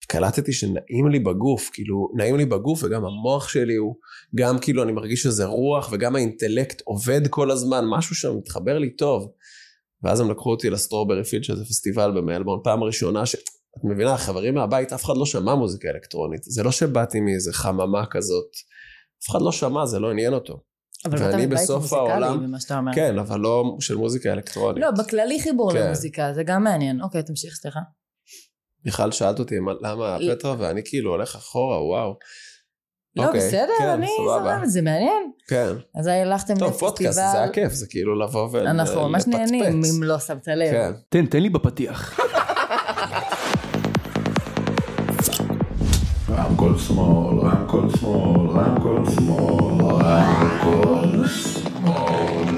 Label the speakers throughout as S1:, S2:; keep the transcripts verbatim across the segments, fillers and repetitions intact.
S1: קלטתי שנעים לי בגוף, כאילו, נעים לי בגוף, וגם המוח שלי הוא, גם כאילו אני מרגיש שזה רוח, וגם האינטלקט עובד כל הזמן, משהו שם מתחבר לי טוב. ואז הם לקחו אותי לסטרוברי פילד, שזה פסטיבל במלבורן, פעם ראשונה ש... את מבינה, החברים מהבית, אף אחד לא שמע מוזיקה אלקטרונית. זה לא שבאתי מאיזה חממה כזאת. אף אחד לא שמע, זה לא עניין אותו.
S2: אבל אתה בבית מוזיקלי במה שאתה אומר.
S1: כן, אבל לא של מוזיקה אלקטרונית.
S2: לא, בכללי חיבור כן. למוזיקה, זה גם מעניין. אוקיי, תמשיך, סליחה.
S1: מיכל שאלת אותי למה פטרה, ואני כאילו הולך אחורה, וואו.
S2: לא, אוקיי, בסדר, כן, אני זורם, זה מעניין.
S1: כן.
S2: אז הלכתם לפסטיבל.
S1: טוב, פודקאסט, זה היה כיף, זה כאילו לבוא ולפטפץ.
S2: אנחנו ממש נהנים, אם לא שמת לב.
S1: כן.
S3: תן, תן לי בפתיח.
S4: רמקול שמאל, רמקול שמאל, רמקול שמאל, רמקול שמאל.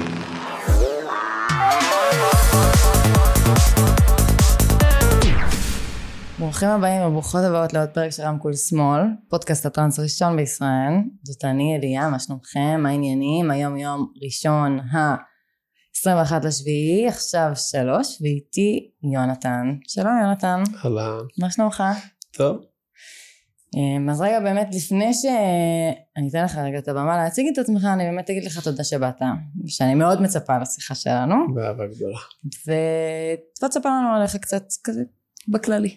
S2: ברוכים הבאים וברוכות הבאות לעוד פרק של רמקול שמאל, פודקאסט הטרנס ראשון בישראל. זאת אני אליה, מה שלומכם, מה העניינים? היום יום ראשון ה-עשרים ואחד לשביעי, עכשיו שלוש, ואיתי יונתן. שלום יונתן.
S1: הלאה.
S2: מה שלומך?
S1: טוב.
S2: אז רגע, באמת לפני שאני אתן לך רגע את הבמה להציג את עצמך, אני באמת אגיד לך תודה שבאת, שאני מאוד מצפה לשיחה שלנו.
S1: באהבה גדולה.
S2: ותבוא תספר לנו עליך קצת כזה בכללי.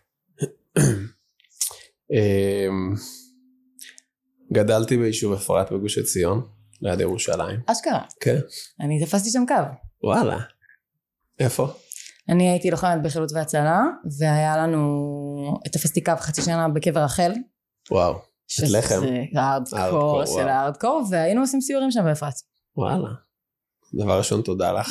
S1: גדלתי ביישוב אפרת בגוש עציון, ליד ירושלים.
S2: אשכרה?
S1: כן.
S2: אני תפסתי שם קו.
S1: וואלה. איפה?
S2: אני הייתי לוחמת בחילוץ והצלה, והיה לנו את הפסטיקה חצי שנה בקבר רחל.
S1: וואו. את לחם.
S2: שזה הארדקור של הארדקור, והיינו עושים סיורים שם באפרת.
S1: וואלה. דבר ראשון, תודה לך.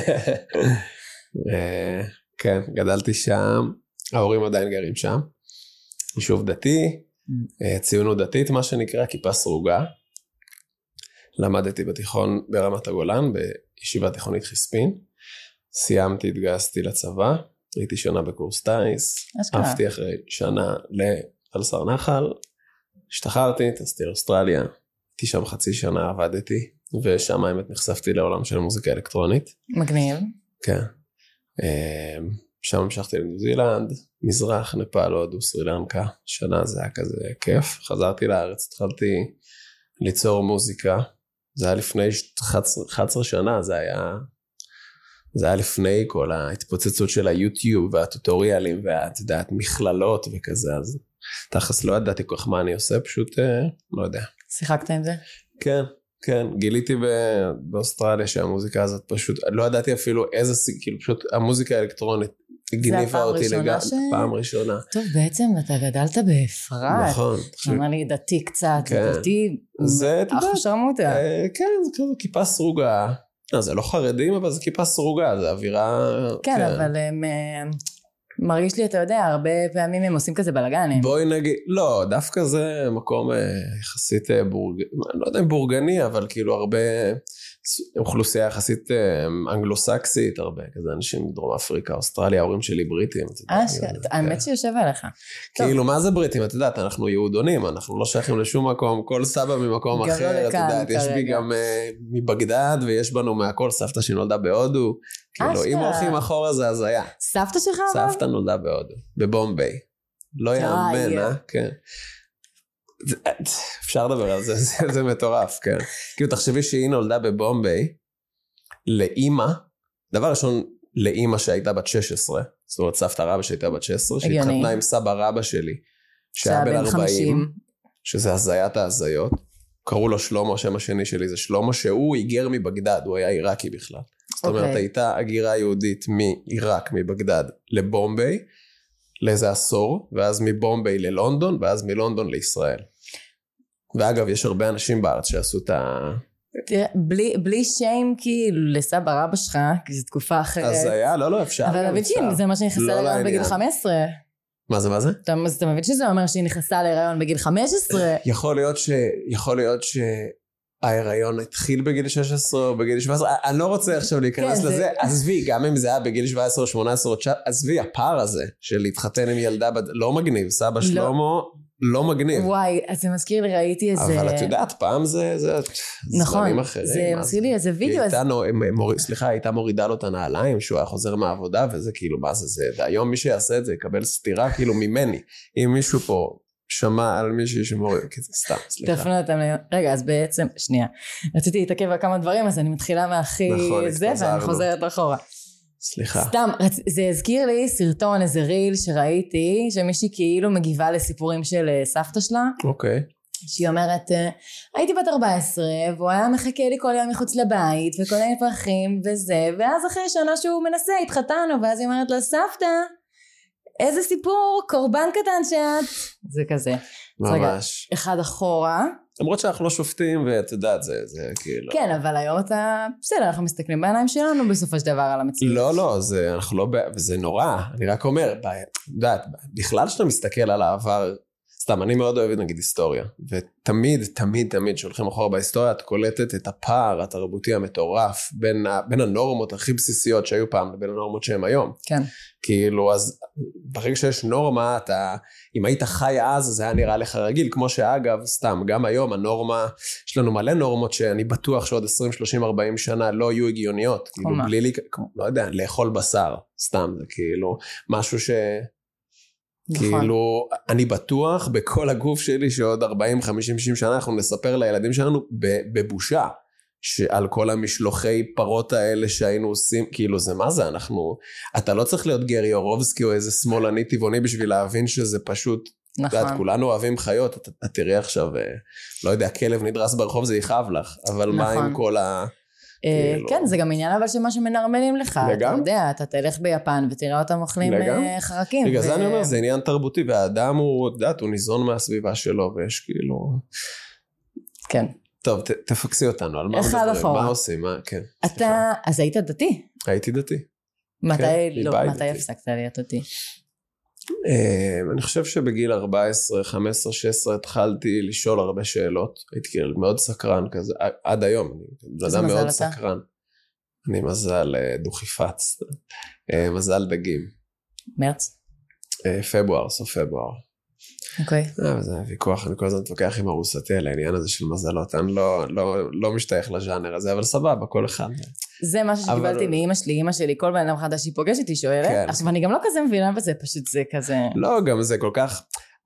S1: כן, גדלתי שם, ההורים עדיין גרים שם. יישוב דתי, ציונות דתית, מה שנקרא, כיפה סרוגה. למדתי בתיכון ברמת הגולן, בישיבה תיכונית חספין. סיימתי, התגייסתי לצבא, הייתי שנה בקורס טייס, עפתי אחרי שנה לאלסר נחל, השתחררתי, טסתי לאוסטרליה, הייתי שם חצי שנה, עבדתי, ושם האמת נחשפתי לעולם של מוזיקה אלקטרונית.
S2: מגניב.
S1: כן. שם המשכתי לניו זילנד, מזרח, נפאל, הודו, סרי לנקה, שנה זה היה כזה כיף, חזרתי לארץ, התחלתי ליצור מוזיקה, זה היה לפני אחת עשרה שנה, זה היה... זה היה לפני כל ההתפוצצות של היוטיוב והטוטוריאלים והתדעת מכללות וכזה, אז תכלס לא ידעתי כל כך מה אני עושה, פשוט לא יודע.
S2: שיחקת עם זה?
S1: כן, כן, גיליתי באוסטרליה שהמוזיקה הזאת פשוט, לא ידעתי אפילו איזה, כאילו פשוט המוזיקה האלקטרונית גניבה אותי לגמרי, ש... פעם ראשונה.
S2: טוב, בעצם אתה גדלת באפרת.
S1: נכון.
S2: אמר לי דתי קצת,
S1: כן.
S2: דתי,
S1: זה,
S2: אחו שרמוטה.
S1: כן, זה כזה כיפה סרוגה. זה לא חרדים, אבל זה כיפה סרוגה, זה אווירה...
S2: כן, כן. אבל הם, מרגיש לי, אתה יודע, הרבה פעמים הם עושים כזה בלגנים.
S1: בואי נגיד, לא, דווקא זה מקום יחסית בורגני, לא יודע אם בורגני, אבל כאילו הרבה אוכלוסייה יחסית אנגלוסקסית, הרבה כזה אנשים מדרום אפריקה, אוסטרליה, ההורים שלי בריטים.
S2: האמת שיושב עליך.
S1: כאילו, מה זה בריטים? את יודעת, אנחנו יהודונים, אנחנו לא שייכים לשום מקום, כל סבא ממקום אחר, את יודעת, יש בי גם מבגדד, ויש בנו מהכל סבתא שנולדה בהודו, כאילו, אם הולכים אחורה זה הזיה.
S2: סבתא שלך?
S1: סבתא נולדה בהודו, בבומביי. לא יאמן, אה? כן. אפשר לדבר על זה, זה מטורף, כן. כאילו, תחשבי שהיא נולדה בבומביי, לאמא, דבר ראשון, לאמא שהייתה בת שש עשרה, זאת אומרת, סבתא רבא שהייתה בת שש עשרה, שהתחתנה עם סבא רבא שלי, שהיה בן ארבעים, שזה הזיית ההזיות, קראו לו שלמה, השם השני שלי זה שלמה, שהוא היגר מבגדד, הוא היה עיראקי בכלל. זאת אומרת, הייתה הגירה יהודית מעיראק, מבגדד, לבומביי, לאיזה עשור, ואז מבומביי ללונדון, ואז מלונדון לישראל. ואגב, יש הרבה אנשים בארץ שעשו את ה...
S2: בלי, בלי שיים כאילו לסבא רבא שלך, כי זו תקופה אחרת.
S1: אז היה, לא, לא, אפשר.
S2: אבל מבין, זה מה שנכנסה להיריון בגיל חמש עשרה.
S1: מה זה, מה זה?
S2: אתה, אז אתה מבין שזה אומר שהיא נכנסה להיריון בגיל חמש עשרה?
S1: יכול להיות ש... יכול להיות שההיריון התחיל בגיל שש עשרה או בגיל שבע עשרה, אני לא רוצה עכשיו להיכנס כן, לזה, זה... עזבי, גם אם זה היה בגיל שבע עשרה או שמונה עשרה או תשע עשרה, עזבי, הפער הזה של להתחתן עם ילדה, בד... לא מגניב, סבא לא. שלמה... לא מגניב.
S2: וואי, אז זה מזכיר לי, ראיתי איזה...
S1: אבל את יודעת, פעם זה... זה
S2: נכון,
S1: אחרים,
S2: זה מזכיר לי איזה וידאו.
S1: הייתה, אז... מור... סליחה, הייתה מורידה לו את הנעליים, שהוא היה חוזר מהעבודה, וזה כאילו, מה זה זה? והיום מי שיעשה את זה, יקבל סתירה כאילו ממני. אם מישהו פה שמע על מישהו שמוריד, כי זה סתם, סליחה.
S2: תפנו אותם ל... רגע, אז בעצם, שנייה. רציתי להתעכב על כמה דברים, אז אני מתחילה מהכי
S1: נכון,
S2: זה, ואני חוזרת אחורה.
S1: סליחה.
S2: סתם, זה הזכיר לי סרטון, איזה ריל שראיתי, שמישהי כאילו מגיבה לסיפורים של סבתא שלה.
S1: אוקיי.
S2: שהיא אומרת, הייתי בת ארבע עשרה, והוא היה מחכה לי כל יום מחוץ לבית, וכל מיני פרחים וזה, ואז אחרי שנה שהוא מנסה, התחתנו, ואז היא אומרת לה, סבתא, איזה סיפור, קורבן קטן שאת. זה כזה.
S1: ממש.
S2: אחד אחורה.
S1: למרות שאנחנו לא שופטים, ואת יודעת, זה, זה כאילו...
S2: כן, אבל היום אתה... בסדר, אנחנו מסתכלים בעיניים שלנו בסופו של דבר על המציאות.
S1: לא, לא, זה, אנחנו לא... וזה נורא. אני רק אומר, יודעת, בכלל שאתה מסתכל על העבר... סתם, אני מאוד אוהבת נגיד היסטוריה, ותמיד, תמיד, תמיד, שהולכים אחורה בהיסטוריה, את קולטת את הפער התרבותי המטורף, בין, בין הנורמות הכי בסיסיות שהיו פעם, לבין הנורמות שהן היום.
S2: כן.
S1: כאילו, אז ברגע שיש נורמה, אתה, אם היית חי אז, זה היה נראה לך רגיל, כמו שאגב, סתם, גם היום הנורמה, יש לנו מלא נורמות שאני בטוח שעוד עשרים, שלושים, ארבעים שנה לא יהיו הגיוניות, כאילו, בלי לי, לא יודע, לאכול בשר, סתם, זה כאילו, משהו ש... כאילו, אני בטוח בכל הגוף שלי שעוד ארבעים, חמישים, שישים שנה אנחנו נספר לילדים שלנו בבושה שעל כל המשלוחי פרות האלה שהיינו עושים, כאילו זה מה זה, אנחנו, אתה לא צריך להיות גרי אורובסקי או איזה שמאלני טבעוני בשביל להבין שזה פשוט, נכון. יודעת, כולנו אוהבים חיות, אתה, אתה תראי עכשיו, לא יודע, כלב נדרס ברחוב זה יכאב לך, אבל נכון. מה עם כל ה...
S2: כן, זה גם עניין אבל שמה שמנרמלים לך, אתה יודע, אתה תלך ביפן ותראה אותם אוכלים חרקים.
S1: בגלל זה אני אומר, זה עניין תרבותי, והאדם הוא, יודעת, הוא ניזון מהסביבה שלו, ויש כאילו...
S2: כן.
S1: טוב, תפקסי אותנו, על מה מדברים, מה עושים, כן.
S2: אתה, אז היית דתי?
S1: הייתי דתי.
S2: מתי, לא, מתי הפסקת להיות דתי?
S1: אני חושב שבגיל ארבע עשרה, חמש עשרה, שש עשרה התחלתי לשאול הרבה שאלות, הייתי כאילו מאוד סקרן כזה, עד היום, אני אדם מאוד סקרן. אני מזל דוכיפץ, מזל דגים.
S2: מרץ?
S1: פברואר, סוף פברואר.
S2: אוקיי.
S1: זה ויכוח, אני כל הזמן מתווכח עם ארוסתי על העניין הזה של מזלות, אני לא, לא, לא משתייך לז'אנר הזה, אבל סבבה, כל אחד. זה
S2: משהו שקיבלתי מאמא שלי, אמא שלי, כל בן אדם חדש שהיא פוגשת, היא שואלת, עכשיו אני גם לא כזה מבינה בזה, פשוט זה כזה...
S1: לא, גם זה כל כך,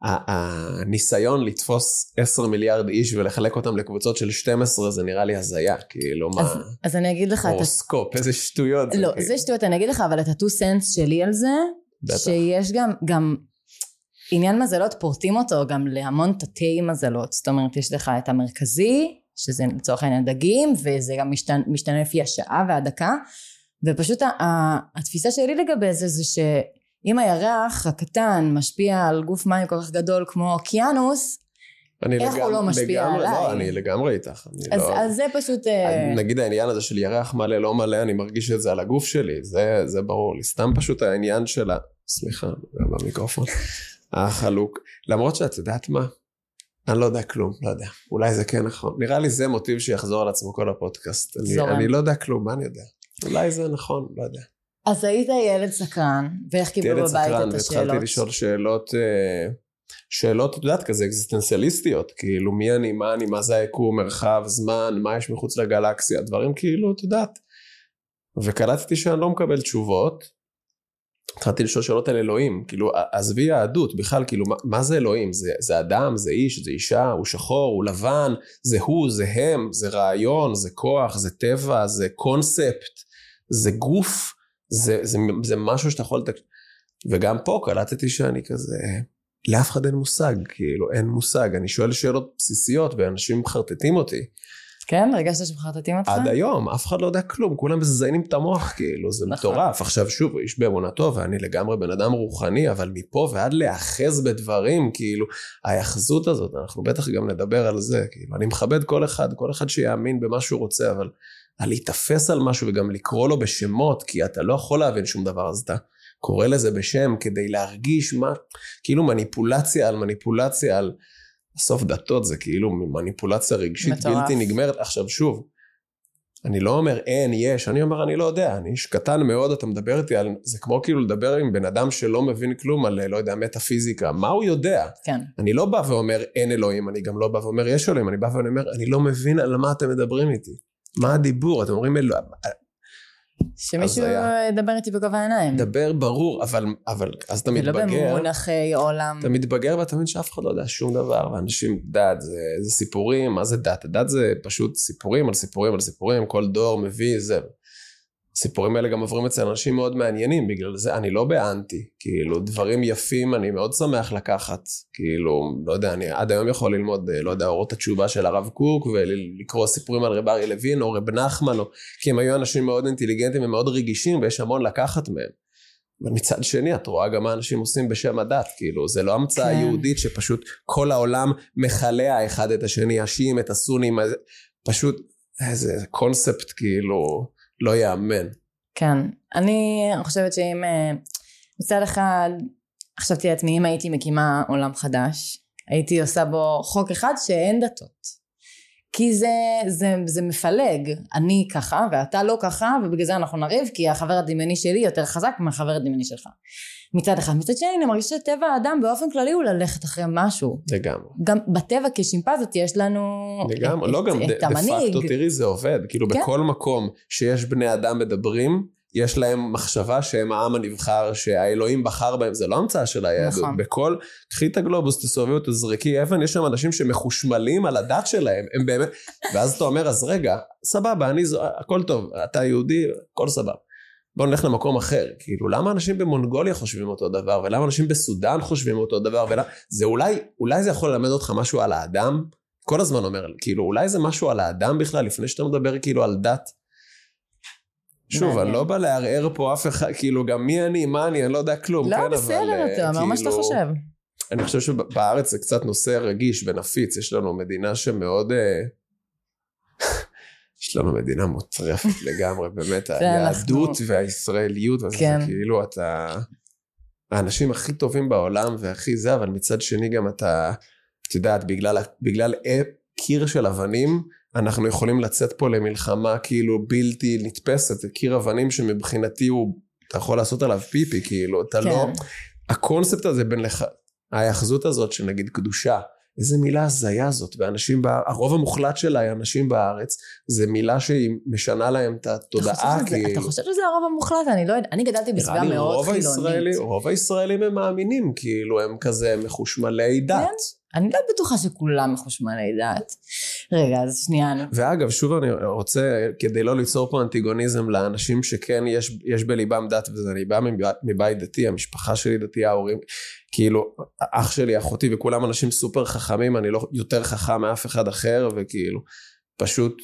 S1: הניסיון לתפוס עשרה מיליארד איש ולחלק אותם לקבוצות של שתים עשרה, זה נראה לי הזיה, כאילו מה...
S2: אז אני אגיד לך...
S1: הורוסקופ, איזה שטויות.
S2: לא, זה שטויות, אני אגיד לך, אבל את הטו סנס שלי על זה, שיש גם... עניין מזלות פורטים אותו גם להמון תתי מזלות, זאת אומרת יש לך את המרכזי, שזה לצורך העניין דגים, וזה גם משתנה, משתנה לפי השעה והדקה, ופשוט התפיסה שלי לגבי זה, זה שאם הירח הקטן משפיע על גוף מים כל כך גדול כמו אוקיינוס, איך הוא לא משפיע עליי?
S1: לא, אני לגמרי איתך.
S2: אז זה פשוט...
S1: נגיד העניין הזה של ירח מלא לא מלא, אני מרגיש את זה על הגוף שלי, זה ברור לי, סתם פשוט העניין של ה... סליחה, במיקרופון. החלוק, למרות שאת יודעת מה? אני לא יודע כלום, לא יודע. אולי זה כן נכון. נראה לי זה מוטיב שיחזור על עצמו כל הפודקאסט. אני, אני לא יודע כלום, מה אני יודע? אולי זה נכון, לא יודע.
S2: אז היית ילד סקרן, ואיך קיבלו בבית את השאלות? ילד סקרן, והתחלתי לשאול שאלות,
S1: שאלות, את יודעת, כזה אקזיסטנציאליסטיות, כאילו מי אני, מה אני, מה זה היקום, מרחב, זמן, מה יש מחוץ לגלקסיה, דברים כאילו, את יודעת. וקלטתי שאני לא מקבל תשובות, התחלתי לשאול שאלות על אלוהים, כאילו, עזבי יהדות, בכלל, כאילו, מה, מה זה אלוהים? זה, זה אדם, זה איש, זה אישה, הוא שחור, הוא לבן, זה הוא, זה הם, זה רעיון, זה כוח, זה טבע, זה קונספט, זה גוף, זה, זה, זה משהו שאתה יכול... וגם פה קלטתי שאני כזה, לאף אחד אין מושג, כאילו, אין מושג, אני שואל שאלות בסיסיות, ואנשים מחרטטים אותי,
S2: כן, הרגשת שמחרטטים אותך?
S1: עד היום, אף אחד לא יודע כלום, כולם מזיינים את המוח, כאילו, זה מטורף. עכשיו שוב, איש באמונתו, ואני לגמרי בן אדם רוחני, אבל מפה ועד להאחז בדברים, כאילו, ההאחזות הזאת, אנחנו בטח גם נדבר על זה, כאילו, אני מכבד כל אחד, כל אחד שיאמין במה שהוא רוצה, אבל על להתאפס על משהו וגם לקרוא לו בשמות, כי אתה לא יכול להבין שום דבר, אז אתה קורא לזה בשם, כדי להרגיש מה, כאילו מניפולציה על מניפולציה על... בסוף דתות זה כאילו מניפולציה רגשית בלתי נגמרת. עכשיו שוב, אני לא אומר אין, יש, אני אומר אני לא יודע, אני איש קטן מאוד, אתה מדבר איתי על, זה כמו כאילו לדבר עם בן אדם שלא מבין כלום על, לא יודע, מטאפיזיקה, מה הוא יודע?
S2: כן.
S1: אני לא בא ואומר אין אלוהים, אני גם לא בא ואומר יש אלוהים, אני בא ואומר, אני לא מבין על מה אתם מדברים איתי, מה הדיבור, אתם אומרים אלוהים,
S2: שמישהו ידבר איתי בגובה העיניים.
S1: דבר ברור, אבל, אבל, אז אתה מתבגר.
S2: ולא במונחי עולם.
S1: אתה מתבגר ואתה מבין שאף אחד לא יודע שום דבר, ואנשים, דת, זה, זה סיפורים, מה זה דת? דת זה פשוט סיפורים על סיפורים על סיפורים, כל דור מביא זה. הסיפורים האלה גם עוברים אצל אנשים מאוד מעניינים, בגלל זה אני לא באנטי, כאילו דברים יפים אני מאוד שמח לקחת, כאילו, לא יודע, אני עד היום יכול ללמוד, לא יודע, אורות התשובה של הרב קוק, ולקרוא סיפורים על רב אריה לוין, או רב נחמן, או, כי הם היו אנשים מאוד אינטליגנטים ומאוד רגישים, ויש המון לקחת מהם. ומצד שני, את רואה גם מה אנשים עושים בשם הדת, כאילו, זה לא המצאה כן. יהודית, שפשוט כל העולם מחלע אחד את השני, השיעים, את הסונים, פשוט, איזה קונספט, כאילו, לא יאמן.
S2: כן, אני חושבת שאם מצד אחד חשבתי לעצמי אם הייתי מקימה עולם חדש, הייתי עושה בו חוק אחד שאין דתות. כי זה, זה, זה מפלג, אני ככה ואתה לא ככה, ובגלל זה אנחנו נריב, כי החבר הדמיוני שלי יותר חזק מהחבר הדמיוני שלך. מצד אחד, מצד שני, אני מרגישה שטבע האדם באופן כללי הוא ללכת אחרי משהו.
S1: לגמרי.
S2: גם בטבע כשימפזית יש לנו
S1: לגמרי,
S2: את,
S1: לא גם
S2: את המנהיג.
S1: דה פקטו, תראי זה עובד, כאילו כן? בכל מקום שיש בני אדם מדברים, יש להם מחשבה שהם העם הנבחר, שהאלוהים בחר בהם, זה לא המצאה של היהדות. נכון. בכל, קחי את הגלובוס, תסובבי אותו, תזרקי אבן, יש שם אנשים שמחושמלים על הדת שלהם, הם באמת, ואז אתה אומר, אז רגע, סבבה, אני, הכל טוב, אתה יהודי, הכל סבבה. בואו נלך למקום אחר, כאילו, למה אנשים במונגוליה חושבים אותו דבר, ולמה אנשים בסודן חושבים אותו דבר, ולמה, זה אולי, אולי זה יכול ללמד אותך משהו על האדם, כל הזמן אומר, כאילו, אולי זה משהו על האדם בכלל, לפני שאתה מדבר כאילו על דת, שוב, אני לא בא לערער פה אף אחד, כאילו, גם מי אני, מה אני, אני לא יודע כלום.
S2: לא, בסדר, אתה אומר מה שאתה חושב.
S1: אני חושב שבארץ זה קצת נושא רגיש ונפיץ, יש לנו מדינה שמאוד, יש לנו מדינה מוטרפת לגמרי, באמת, היהדות והישראליות, וזה כאילו, אתה, האנשים הכי טובים בעולם והכי זה, אבל מצד שני גם אתה, את יודעת, בגלל קיר של אבנים, אנחנו יכולים לצאת פה למלחמה כאילו בלתי נתפסת, קיר אבנים שמבחינתי הוא, אתה יכול לעשות עליו פיפי, כאילו, אתה כן. לא, הקונספט הזה בין לך, ההאחזות הזאת שנגיד קדושה, איזה מילה הזיה הזאת, ואנשים, הרוב המוחלט שלה, אנשים בארץ, זה מילה שהיא משנה להם את התודעה, כאילו.
S2: אתה חושב שזה הרוב המוחלט? אני לא יודע, אני גדלתי בסביבה מאוד חילונית.
S1: רוב הישראלים הם מאמינים, כאילו, הם כזה מחושמלי דת.
S2: אני לא בטוחה שכולם מחושמלי דת. רגע, אז שנייה.
S1: ואגב, שוב אני רוצה, כדי לא ליצור פה אנטיגוניזם לאנשים שכן יש, יש בליבם דת, וזה אני בא מבית דתי, המשפחה שלי דתי, ההורים, כאילו, אח שלי, אחותי, וכולם אנשים סופר חכמים, אני לא יותר חכם מאף אחד אחר, וכאילו, פשוט,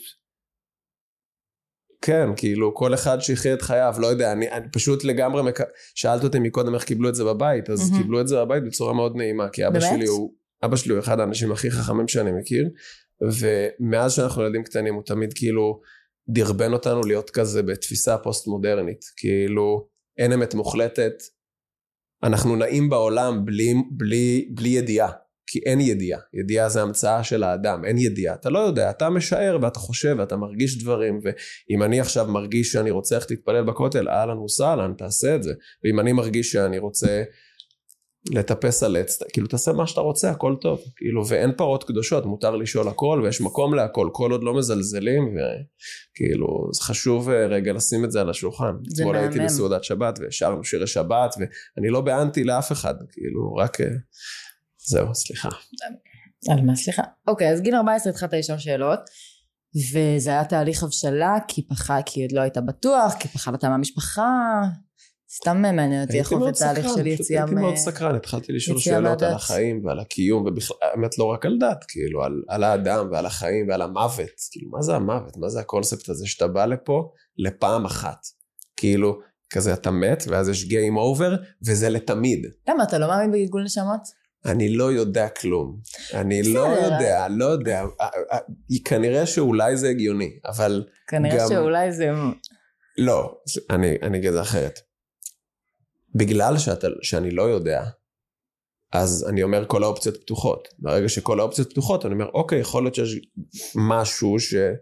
S1: כן, כאילו, כל אחד שיחיה את חייו, לא יודע, אני, אני פשוט לגמרי, מק... שאלת אותי מקודם איך קיבלו את זה בבית, אז mm-hmm. קיבלו את זה בבית בצורה מאוד נעימה, כי אבא באמת? שלי הוא, אבא שלי הוא אחד האנשים הכי חכמים שאני מכיר, ומאז שאנחנו ילדים קטנים, הוא תמיד כאילו דרבן אותנו להיות כזה בתפיסה פוסט-מודרנית, כאילו אין אמת מוחלטת, אנחנו נעים בעולם בלי, בלי, בלי ידיעה, כי אין ידיעה, ידיעה זה המצאה של האדם, אין ידיעה, אתה לא יודע, אתה משער ואתה חושב ואתה מרגיש דברים, ואם אני עכשיו מרגיש שאני רוצה איך להתפלל בכותל, אהלן וסהלן, תעשה את זה, ואם אני מרגיש שאני רוצה לטפס על עץ, כאילו תעשה מה שאתה רוצה, הכל טוב, כאילו, ואין פרות קדושות, מותר לשאול הכל, ויש מקום להכל, כל עוד לא מזלזלים, וכאילו, זה חשוב רגע לשים את זה על השולחן. אתמול הייתי בסעודת שבת, ושרנו שירי שבת, ואני לא באנטי לאף אחד, כאילו, רק, זהו, סליחה.
S2: על מה, סליחה? אוקיי, אז גיל ארבע עשרה התחלת לשאול שאלות, וזה היה תהליך הבשלה, כי פחד, כי עוד לא הייתה בטוח, כי פחדת מהמשפחה, סתם מעניין אותי איך עובד תהליך של יציאה.
S1: הייתי מאוד סקרן, התחלתי לשאול שאלות על החיים ועל הקיום, ובאמת לא רק על דת, כאילו, על האדם ועל החיים ועל המוות, כאילו, מה זה המוות? מה זה הקונספט הזה שאתה בא לפה לפעם אחת? כאילו, כזה אתה מת, ואז יש game over, וזה לתמיד.
S2: למה, אתה לא מאמין בגלגול נשמות?
S1: אני לא יודע כלום. אני לא יודע, לא יודע. כנראה שאולי זה הגיוני, אבל
S2: כנראה שאולי זה...
S1: לא, אני אגיד זה אחרת. בגלל שאתה, שאני לא יודע, אז אני אומר כל האופציות פתוחות. ברגע שכל האופציות פתוחות, אני אומר, אוקיי, יכול להיות שיש משהו ש...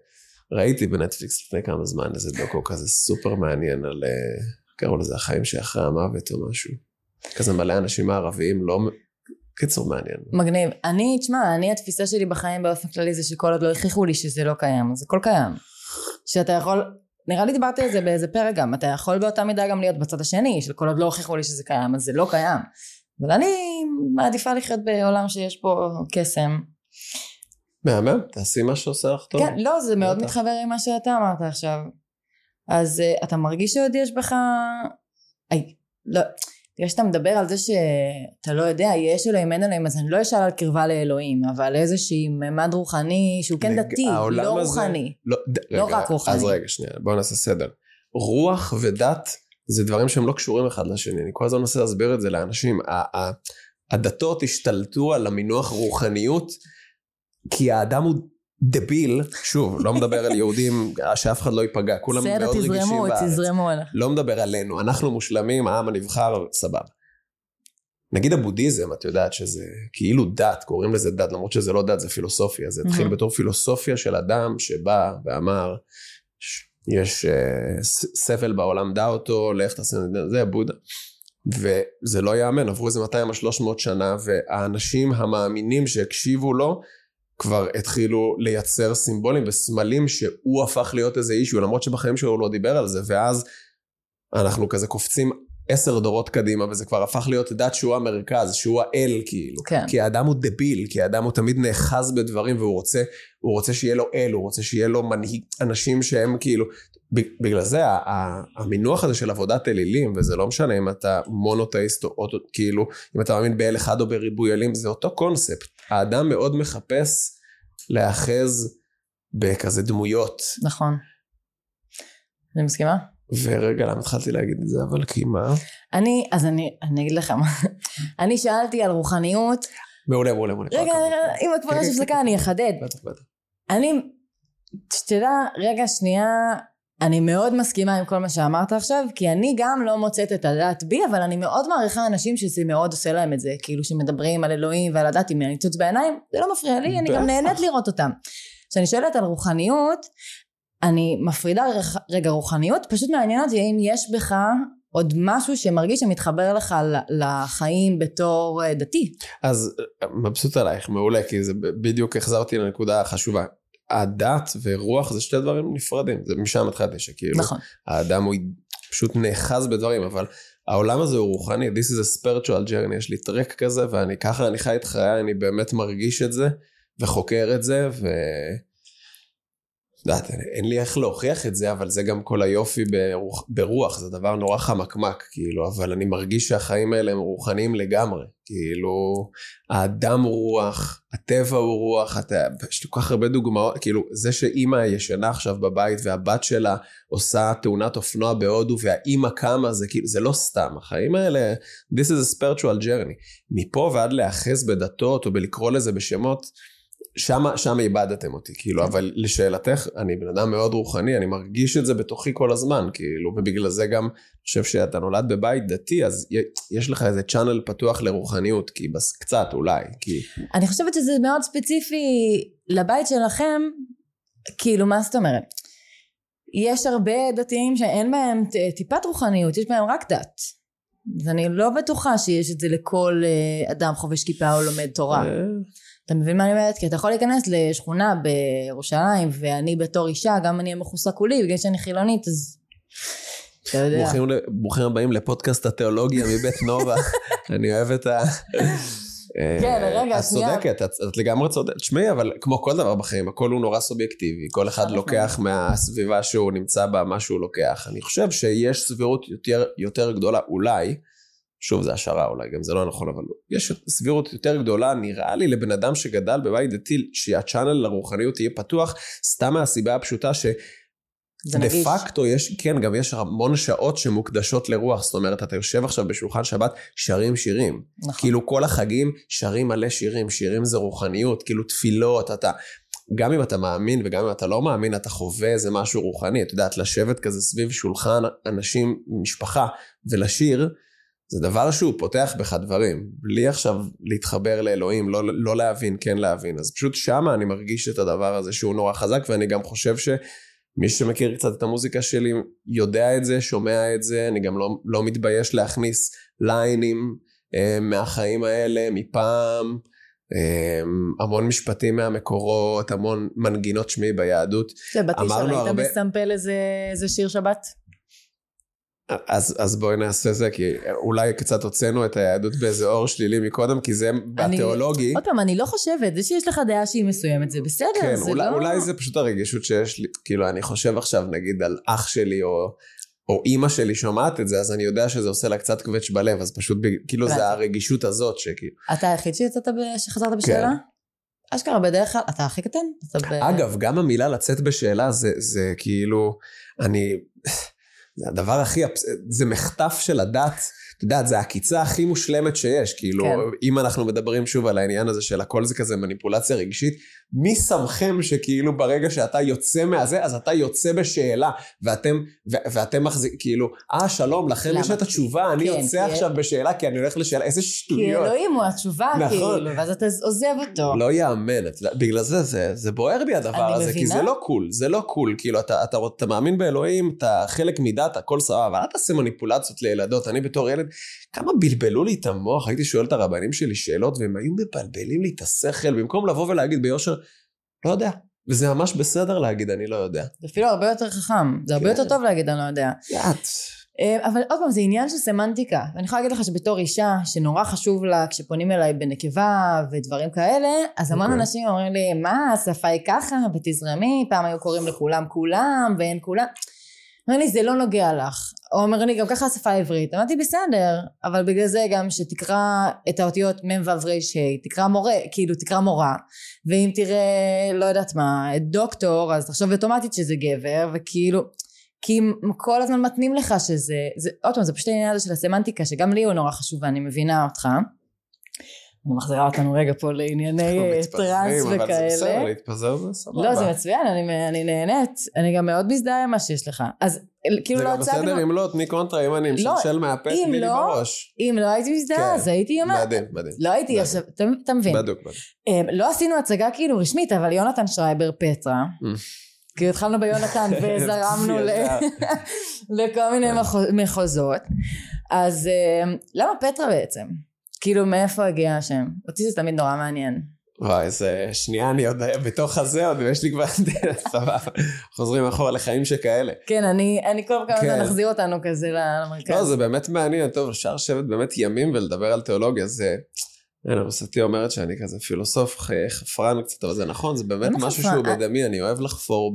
S1: ראיתי בנטפליקס לפני כמה זמן איזה דוקו כזה סופר מעניין על, קראו לזה החיים שאחרי המוות או משהו. כזה מלא אנשים הערביים, לא... קיצור מעניין.
S2: מגניב. אני, תשמע, אני התפיסה שלי בחיים באופן כללי זה שכל עוד לא הכריחו לי שזה לא קיים, אז הכל קיים. שאתה יכול, נראה לי דיברתי על זה באיזה פרק גם, אתה יכול באותה מידה גם להיות בצד השני, של כל עוד לא הכריחו לי שזה קיים, אז זה לא קיים. אבל אני מעדיפה לחיות בעולם שיש פה קסם.
S1: מהמם, תעשי מה שעושה לך טוב.
S2: כן, לא, זה מאוד מתחבר עם מה שאתה אמרת עכשיו. אז אתה מרגיש שעוד יש בך... איי, לא... תראה שאתה מדבר על זה שאתה לא יודע, יש אלוהים, אין אלוהים, אז אני לא אשאל על קרבה לאלוהים, אבל איזושהי ממד רוחני, שהוא כן דתי, לא רוחני. לא רק רוחני.
S1: אז רגע, שנייה, בואו נעשה סדר. רוח ודת זה דברים שהם לא קשורים אחד לשני, אני כל הזמן מנסה להסביר את זה לאנשים. הדתות השתלטו על המינוח רוחניות, כי האדם הוא דביל, שוב, לא מדבר על יהודים, שאף אחד לא ייפגע, כולם מאוד רגישים בארץ. לא מדבר עלינו, אנחנו מושלמים, העם הנבחר, סבב. נגיד הבודהיזם, את יודעת שזה כאילו דת, קוראים לזה דת, למרות שזה לא דת, זה פילוסופיה, זה התחיל בתור פילוסופיה של אדם שבא ואמר, יש סבל בעולם, דע אותו, לך תעשה, זה הבודה. וזה לא יאמן, עברו איזה מאתיים או שלוש מאות שנה, והאנשים המאמינים שהקשיבו לו, כבר התחילו לייצר סימבולים וסמלים שהוא הפך להיות איזה אישו, למרות שבחיים שלו הוא לא דיבר על זה, ואז אנחנו כזה קופצים עשר דורות קדימה, וזה כבר הפך להיות דת שהוא המרכז, שהוא האל כאילו,
S2: כן. כי
S1: האדם הוא דביל, כי האדם הוא תמיד נאחז בדברים, והוא רוצה, הוא רוצה שיהיה לו אל, הוא רוצה שיהיה לו מנהיג, אנשים שהם כאילו, בגלל זה המינוח הזה של עבודת אלילים, וזה לא משנה אם אתה מונותאיסט, או כאילו, אם אתה מאמין באל אחד או בריבוי אלים, זה אותו קונספט. האדם מאוד מחפש להאחז בכזה דמויות.
S2: נכון. אני מסכימה?
S1: ורגע, למה התחלתי להגיד את זה, אבל כי מה?
S2: אני, אז אני, אני אגיד לך מה. אני שאלתי על רוחניות.
S1: מעולה, מעולה, מעולה.
S2: רגע, אם כבר יש הפסקה, אני אחדד.
S1: בטח, בטח.
S2: אני, שתדע, רגע, שנייה, אני מאוד מסכימה עם כל מה שאמרת עכשיו, כי אני גם לא מוצאת את הדת בי, אבל אני מאוד מעריכה אנשים שזה מאוד עושה להם את זה, כאילו שמדברים על אלוהים ועל הדת, אם אני ניצוץ בעיניים, זה לא מפריע לי, אני גם נהנית לראות אותם. כשאני שואלת על רוחניות, אני מפרידה רגע רוחניות, פשוט מעניין אותי האם יש בך עוד משהו שמרגיש שמתחבר לך לחיים בתור דתי.
S1: אז מבסוט עלייך, מעולה, כי זה בדיוק החזרתי לנקודה החשובה. הדת ורוח זה שתי דברים נפרדים, זה משם התחלתי שכאילו,
S2: נכון.
S1: האדם הוא פשוט נאחז בדברים, אבל העולם הזה הוא רוחני, this is a spiritual journey, יש לי טרק כזה, ואני ככה, אני חי את חיי, אני באמת מרגיש את זה, וחוקר את זה, ו... דעת, אין לי איך להוכיח את זה, אבל זה גם כל היופי ברוח, ברוח, זה דבר נורא חמקמק, כאילו, אבל אני מרגיש שהחיים האלה הם רוחניים לגמרי, כאילו, האדם הוא רוח, הטבע הוא רוח, אתה, יש לי כל כך הרבה דוגמאות, כאילו, זה שאמא ישנה עכשיו בבית, והבת שלה עושה תאונת אופנוע בהודו, והאמא קמה, זה כאילו, זה לא סתם, החיים האלה, this is a spiritual journey, מפה ועד להאחז בדתות, או בלקרוא לזה בשמות, שמה, שמה איבדתם אותי, כאילו, אבל לשאלתך, אני בן אדם מאוד רוחני, אני מרגיש את זה בתוכי כל הזמן, כאילו, ובגלל זה גם, אני חושב שאתה נולד בבית דתי, אז יש לך איזה צ'אנל פתוח לרוחניות, כי בס, קצת אולי, כי...
S2: אני חושבת שזה מאוד ספציפי לבית שלכם, כאילו, מה זאת אומרת? יש הרבה דתיים שאין בהם טיפת רוחניות, יש בהם רק דת. אז אני לא בטוחה שיש את זה לכל אדם חובש כיפה או לומד תורה. אתה מבין מה אני אומרת? כי אתה יכול להיכנס לשכונה בירושלים, ואני בתור אישה, גם אני מחוסה כולי, בגלל שאני חילונית, אז אתה יודע.
S1: ברוכים הבאים לפודקאסט התיאולוגיה מבית נובה. אני אוהב את ה...
S2: כן, רגע,
S1: את צודקת, את לגמרי צודקת. תשמעי, אבל כמו כל דבר בחיים, הכל הוא נורא סובייקטיבי. כל אחד לוקח מהסביבה שהוא נמצא בה, מה שהוא לוקח. אני חושב שיש סבירות יותר גדולה, אולי, שוב, זה השערה אולי, גם זה לא נכון, אבל יש סבירות יותר גדולה, נראה לי לבן אדם שגדל בבית דתי, שהצ'אנל לרוחניות יהיה פתוח, סתם מהסיבה הפשוטה ש... דה פקטו יש, כן, גם יש המון שעות שמוקדשות לרוח, זאת אומרת, אתה יושב עכשיו בשולחן שבת, שרים שירים. נכון. כאילו כל החגים שרים מלא שירים, שירים זה רוחניות, כאילו תפילות, אתה... גם אם אתה מאמין וגם אם אתה לא מאמין, אתה חווה איזה משהו רוחני, אתה יודעת, לשבת כזה סביב שולחן אנשים, משפחה, ולשיר, זה דבר שהוא פותח בך דברים, בלי עכשיו להתחבר לאלוהים, לא, לא להבין, כן להבין. אז פשוט שמה אני מרגיש את הדבר הזה שהוא נורא חזק, ואני גם חושב שמי שמכיר קצת את המוזיקה שלי יודע את זה, שומע את זה, אני גם לא, לא מתבייש להכניס ליינים אה, מהחיים האלה, מפעם, אה, המון משפטים מהמקורות, המון מנגינות שמי ביהדות.
S2: שבתי שראית הרבה... מסמפל איזה, איזה שיר שבת?
S1: אז, אז בואי נעשה זה, כי אולי קצת הוצאנו את היהדות באיזה אור שלילי מקודם, כי זה בתיאולוגי.
S2: עוד פעם, אני לא חושבת, זה שיש לך דעה שהיא מסוימת, זה בסדר.
S1: כן,
S2: זה
S1: אולי,
S2: לא...
S1: אולי זה פשוט הרגישות שיש לי, כאילו אני חושב עכשיו נגיד על אח שלי או, או אמא שלי שומעת את זה, אז אני יודע שזה עושה לה קצת כבץ' בלב, אז פשוט כאילו זה הרגישות הזאת שכאילו.
S2: אתה היחיד שיצאת, שחזרת בשאלה? כן. אשכרה בדרך כלל, אתה הכי קטן? ב...
S1: אגב, גם המילה לצאת בשאלה זה, זה כאילו, אני... זה הדבר הכי, זה מחטף של הדת, אתה יודע, זה הקיצה הכי מושלמת שיש, כאילו, כן. אם אנחנו מדברים שוב על העניין הזה של הכל זה כזה מניפולציה רגשית, מי שמכם שכאילו ברגע שאתה יוצא מהזה, אז אתה יוצא בשאלה, ואתם, ו- ואתם מחזיק, כאילו, אה, שלום, לכם יש את התשובה, אני כן, יוצא כי... עכשיו בשאלה, כי אני הולך לשאלה, איזה שטויות.
S2: כי אלוהים הוא התשובה, נכון. כאילו, ואז אתה עוזב אותו.
S1: לא יאמן, בגלל זה, זה, זה בוער בי הדבר הזה, מבינה? כי זה לא קול, זה לא קול, כאילו, אתה, אתה, אתה מאמין באלוהים, אתה חלק מדת, הכל סבבה, אבל אתה עושה מניפולציות לילדות, אני בתור ילד, כמה בלבלו לי את המוח, הייתי שואל את הרבנים שלי שאלות, והם היו מבלבלים לי את השכל, במקום לבוא ולהגיד ביושר, לא יודע. וזה ממש בסדר להגיד, אני לא יודע.
S2: זה אפילו הרבה יותר חכם. זה הרבה יותר טוב להגיד, אני לא יודע.
S1: יאת.
S2: אבל עוד פעם, זה עניין של סמנטיקה. ואני יכולה להגיד לך שבתור אישה, שנורא חשוב לה, כשפונים אליי בנקבה ודברים כאלה, אז המון אנשים אומרים לי, מה, השפה היא ככה, ותזרמי, פעם היו קוראים לכולם כולם, ואין כולם. אומרים לי, זה לא נוגע לך. או אומר לי, גם ככה השפה העברית. אמרתי, בסדר, אבל בגלל זה גם שתקרא את האותיות מם וו רש ה', תקרא מורה, כאילו תקרא מורה, ואם תראה, לא יודעת מה, דוקטור, אז תחשוב אוטומטית שזה גבר, וכאילו, כי כל הזמן מתנים לך שזה, זה, עוד פעם, זה פשוט העניין הזה של הסמנטיקה, שגם לי הוא נורא חשוב, ואני מבינה אותך. אני מחזירה אותנו רגע פה לענייני טרנס וכאלה.
S1: אבל זה בסדר, להתפזר זה סבבה.
S2: לא, זה מצוין, אני, אני נהנית. אני גם מאוד מזדהה עם מה שיש לך. אז כאילו לא הצגנו...
S1: זה גם בסדר, אם לא, תני קונטרה, אם אני משלשל מהפה, תני לי בראש.
S2: אם לא הייתי מזדהה, אז הייתי אומרת...
S1: מדהים, מדהים.
S2: לא הייתי, עכשיו, אתה מבין.
S1: בדוק, בדוק.
S2: לא עשינו הצגה כאילו רשמית, אבל יונתן שרייבר פטרה, כאילו התחלנו ביונתן וזרמנו לכל מיני מחוזות. אז למה פטרה בעצם? כאילו מאיפה הגיע השם? אותי זה תמיד נורא מעניין.
S1: וואי, זה שנייה, אני עוד בתוך הזה עוד, ויש לי כבר סבבה. חוזרים אחורה לחיים שכאלה.
S2: כן, אני, אני כל כמה זמן נחזיר אותנו כזה למרכז.
S1: לא, זה באמת מעניין, טוב, אפשר לשבת באמת ימים ולדבר על תיאולוגיה, זה... אני בסתי אומרת שאני כזה פילוסוף חפרן קצת, אבל זה נכון, זה באמת משהו שהוא בדמי, אני אוהב לחפור ב...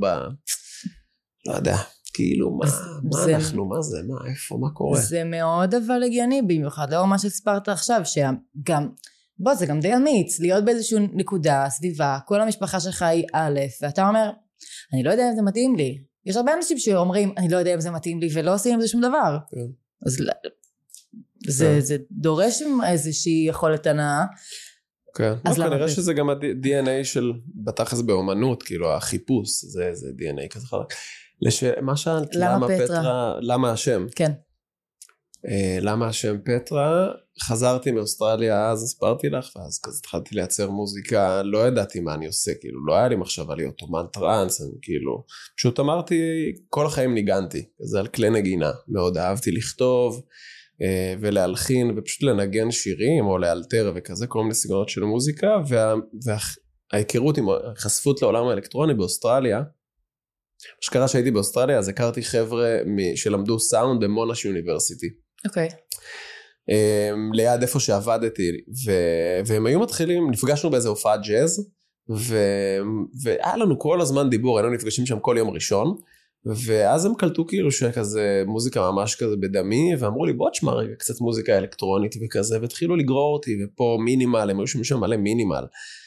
S1: לא יודע. כאילו, מה, מה זה, אנחנו, מה זה, מה, איפה, מה קורה?
S2: זה מאוד אבל הגיוני, במיוחד לאור מה שספרת עכשיו, שגם, בוא, זה גם די אמיץ, להיות באיזושהי נקודה, סביבה, כל המשפחה שלך היא א', ואתה אומר, אני לא יודע אם זה מתאים לי. יש הרבה אנשים שאומרים, אני לא יודע אם זה מתאים לי, ולא עושים עם זה שום דבר. כן. אז זה, כן. זה דורש איזושהי יכולת הנאה.
S1: כן, אז לא, כנראה שזה גם ה-די אן איי של בתכלס באומנות, כאילו החיפוש, זה, זה די אן איי כזה חלק. לש... מה שאלת? למה, למה פטרה? פטרה? למה השם?
S2: כן.
S1: Uh, למה השם פטרה? חזרתי מאוסטרליה, אז הספרתי לך, ואז כזה התחלתי לייצר מוזיקה, לא ידעתי מה אני עושה, כאילו, לא היה לי מחשבה להיות אומן טרנס, אני כאילו, פשוט אמרתי, כל החיים ניגנתי, כזה על כלי נגינה, מאוד אהבתי לכתוב, uh, ולהלחין, ופשוט לנגן שירים, או לאלתר וכזה, כל מיני סגנונות של מוזיקה, וה... וההיכרות עם החשפות לעולם האלקטרוני באוסטרליה, שקרה שהייתי באוסטרליה, אז הכרתי חבר'ה שלמדו סאונד במונאש יוניברסיטי.
S2: אוקיי.
S1: ליד איפה שעבדתי, והם היו מתחילים, נפגשנו באיזה הופעת ג'אז, והיה לנו כל הזמן דיבור, היינו נפגשים שם כל יום ראשון, ואז הם קלטו כאילו שכזה מוזיקה ממש כזה בדמי, ואמרו לי בוא תשמע רגע קצת מוזיקה אלקטרונית וכזה, והתחילו לגרור אותי, ופה מינימל, הם היו שם מלא מינימל,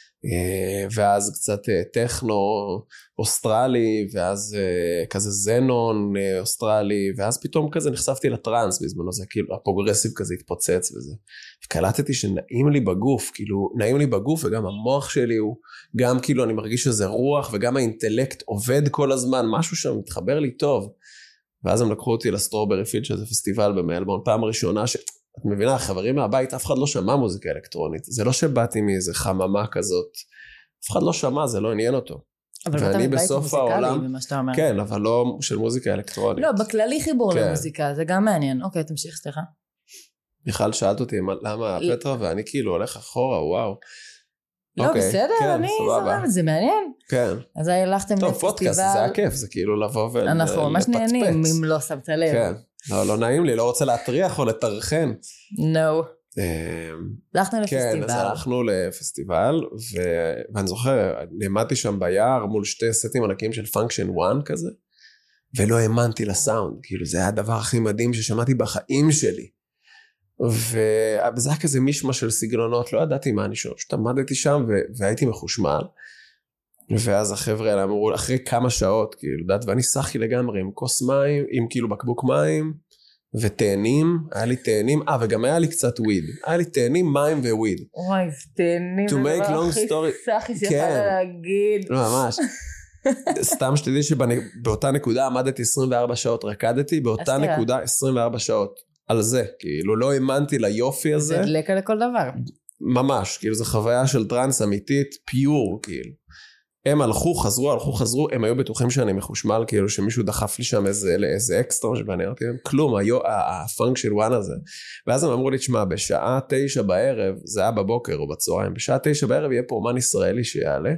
S1: ואז קצת טכנו אוסטרלי, ואז כזה זנון אוסטרלי, ואז פתאום כזה נחשפתי לטרנס בזמנו, זה כאילו הפרוגרסיב כזה התפוצץ וזה, וקלטתי שנעים לי בגוף, כאילו נעים לי בגוף, וגם המוח שלי הוא, גם כאילו אני מרגיש שזה רוח, וגם האינטלקט עובד כל הזמן, משהו שם מתחבר לי טוב, ואז הם לקחו אותי לסטרוברי פילד, שזה פסטיבל במלבורן, פעם ראשונה ש... את מבינה, החברים מהבית, אף אחד לא שמע מוזיקה אלקטרונית. זה לא שבאתי מאיזה חממה כזאת. אף אחד לא שמע, זה לא עניין אותו.
S2: אבל אתה בבית מוזיקלי במה שאתה אומר.
S1: כן, אבל לא של מוזיקה אלקטרונית.
S2: לא, בכללי חיבור כן. למוזיקה, זה גם מעניין. אוקיי, תמשיך, סליחה.
S1: מיכל שאלת אותי למה פטרה, ואני כאילו הולך אחורה, וואו.
S2: לא, אוקיי, בסדר, כן, אני זורם, זה מעניין.
S1: כן.
S2: אז הלכתם לפסטיבל.
S1: טוב, פודקאסט, זה היה כיף, זה כאילו לבוא ולפטפץ.
S2: אנחנו ממש נהנים, אם לא שמת לב.
S1: כן, לא, לא נעים לי, לא רוצה להטריח או לתרחן.
S2: No. הלכנו לפסטיבל.
S1: כן, אז הלכנו לפסטיבל, ואני זוכר, נעמדתי שם ביער מול שתי סטים ענקיים של פונקשן וואן כזה, ולא האמנתי לסאונד, כאילו זה היה הדבר הכי מדהים ששמעתי בחיים שלי. וזה היה כזה מישמה של סגנונות, לא ידעתי מה אני שומע, פשוט עמדתי שם והייתי מחושמל, ואז החבר'ה האלה אמרו, אחרי כמה שעות, כאילו, דעת, ואני שחי לגמרי עם כוס מים, עם כאילו בקבוק מים, ותאנים, היה לי תאנים, אה, וגם היה לי קצת וויד, היה לי תאנים, מים וויד.
S2: וואי, תאנים,
S1: to make long story,
S2: סחי שיכולה להגיד.
S1: לא, ממש. סתם שתדעי שבאותה נקודה עמדתי עשרים וארבע שעות, רקדתי, באותה נקודה עשרים וארבע שעות. על זה, כאילו לא האמנתי ליופי הזה.
S2: זה דלקה לכל דבר.
S1: ממש, כאילו זו חוויה של טרנס אמיתית, פיור, כאילו. הם הלכו, חזרו, הלכו, חזרו, הם היו בטוחים שאני מחושמל, כאילו שמישהו דחף לי שם איזה, איזה אקסטרה, ואני אמרתי להם, כלום, הפונקשן וואן הזה. ואז הם אמרו לי, תשמע, בשעה תשע בערב, זה היה בבוקר או בצהריים, בשעה תשע בערב יהיה פה אומן ישראלי שיעלה,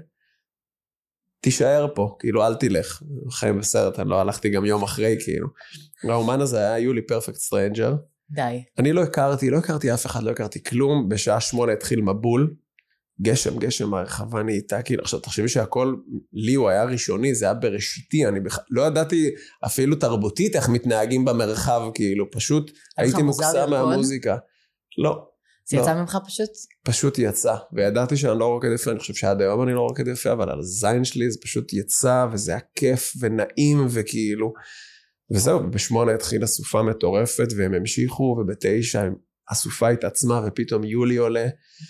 S1: תישאר פה, כאילו אל תלך, חיים בסרט, אני לא הלכתי גם יום אחרי, כאילו. האומן הזה היה יולי פרפקט סטרנג'ר.
S2: די.
S1: אני לא הכרתי, לא הכרתי אף אחד, לא הכרתי כלום, בשעה שמונה התחיל מבול, גשם, גשם, הרחבה נהייתה, כאילו, עכשיו תחשבי שהכל, לי הוא היה ראשוני, זה היה בראשיתי, אני בכ... לא ידעתי אפילו תרבותית איך מתנהגים במרחב, כאילו, פשוט הייתי מוקסם מהמוזיקה. לא.
S2: זה יצא ממך פשוט?
S1: פשוט יצא, וידעתי שאני לא רוקד יפה, אני חושב שעד היום אני לא רוקד יפה, אבל על הזין שלי זה פשוט יצא, וזה היה כיף ונעים, וכאילו, וזהו, בשמונה התחילה סופה מטורפת, והם המשיכו, ובתשע הסופה התעצמה, ופתאום יולי עולה,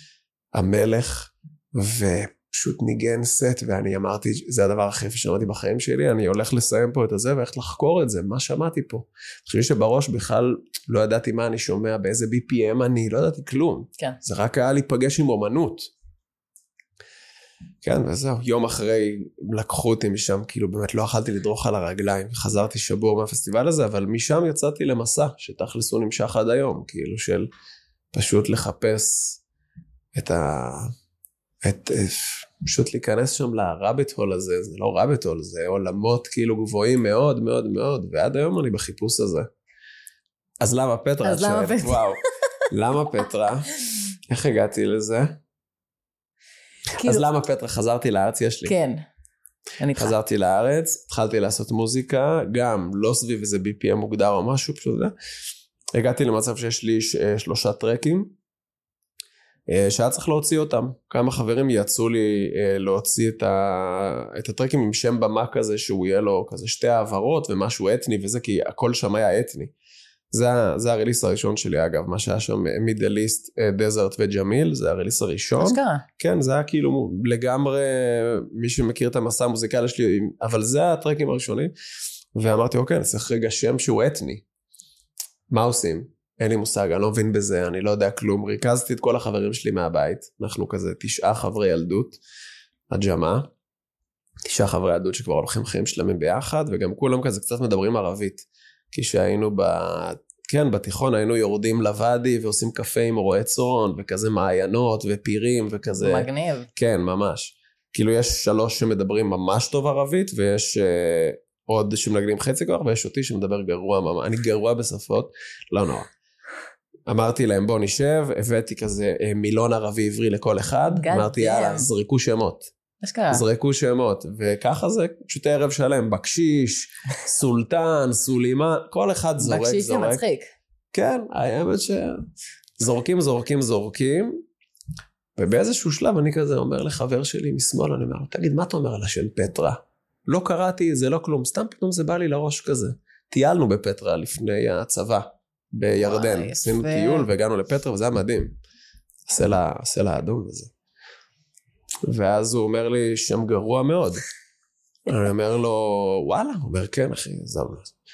S1: המלך, ופשוט ניגן סט, ואני אמרתי, זה הדבר הכי יפה שמעתי בחיים שלי, אני הולך לסיים פה את הזה, ואיך לחקור את זה, מה שמעתי פה. חושבי שבראש בכלל לא ידעתי מה אני שומע, באיזה בי פי אם אני, לא ידעתי כלום.
S2: כן.
S1: זה רק היה להיפגש עם אומנות. כן, וזהו, יום אחרי לקחו אותי משם, כאילו באמת לא אכלתי לדרוך על הרגליים, חזרתי שבור מהפסטיבל הזה, אבל משם יצאתי למסע, שתכלס הוא נמשך עד היום, כאילו של פשוט לחפש את ה... את... פשוט להיכנס שם לרביט הול הזה, זה לא רביט הול, זה עולמות כאילו גבוהים מאוד מאוד מאוד, ועד היום אני בחיפוש הזה. אז למה פטרה?
S2: אז למה פטרה?
S1: וואו, למה פטרה? איך הגעתי לזה? אז למה פטרה? חזרתי לארץ, יש לי.
S2: כן.
S1: חזרתי לארץ, התחלתי לעשות מוזיקה, גם לא סביב איזה בי פי אם מוגדר או משהו, פשוט זה. הגעתי למצב שיש לי שלושה טרקים, שהיה צריך להוציא אותם. כמה חברים יצאו לי להוציא את, ה... את הטרקים עם שם במה כזה, שהוא יהיה לו כזה שתי העברות ומשהו אתני וזה, כי הכל שם היה אתני. זה, זה הריליס הראשון שלי אגב, מה שהיה שם מידל איסט, דזרט וג'מיל, זה הריליס הראשון.
S2: אשכרה.
S1: כן, זה היה כאילו לגמרי, מי שמכיר את המסע המוזיקלי שלי, אבל זה הטרקים הראשונים, ואמרתי אוקיי, אני צריך רגע שם שהוא אתני. מה עושים? אין לי מושג, אני לא מבין בזה, אני לא יודע כלום. ריכזתי את כל החברים שלי מהבית, אנחנו כזה תשעה חברי ילדות, הג'מה, תשעה חברי ילדות שכבר הולכים חיים שלמים ביחד, וגם כולם כזה קצת מדברים ערבית, כי שהיינו ב... כן, בתיכון היינו יורדים לוואדי, ועושים קפה עם רועה צאן, וכזה מעיינות ופירים וכזה.
S2: מגניב.
S1: כן, ממש. כאילו יש שלוש שמדברים ממש טוב ערבית, ויש... עוד שמנגנים חצי כוח, ויש אותי שמדבר גרוע, ממש. אני גרוע בשפות, לא נורא. אמרתי להם בוא נשב, הבאתי כזה מילון ערבי עברי לכל אחד, אמרתי יאללה, זרקו שמות. זרקו שמות, וככה זה פשוט ערב שלם, בקשיש, סולטן, סולימה, כל אחד זורק, זורק.
S2: בקשיש זה מצחיק.
S1: כן, האמת שזורקים, זורקים, זורקים, ובאיזשהו שלב אני כזה אומר לחבר שלי משמאל, אני אומר, תגיד, מה אתה אומר על השם פטרה? לא קראתי, זה לא כלום, סתם פתאום זה בא לי לראש כזה. טיילנו בפטרה לפני הצבא, בירדן, עשינו טיול והגענו לפטרה, וזה היה מדהים. עשה לה אדום וזה. ואז הוא אומר לי, שם גרוע מאוד. אני אומר לו, וואלה, הוא אומר, כן אחי, זהו.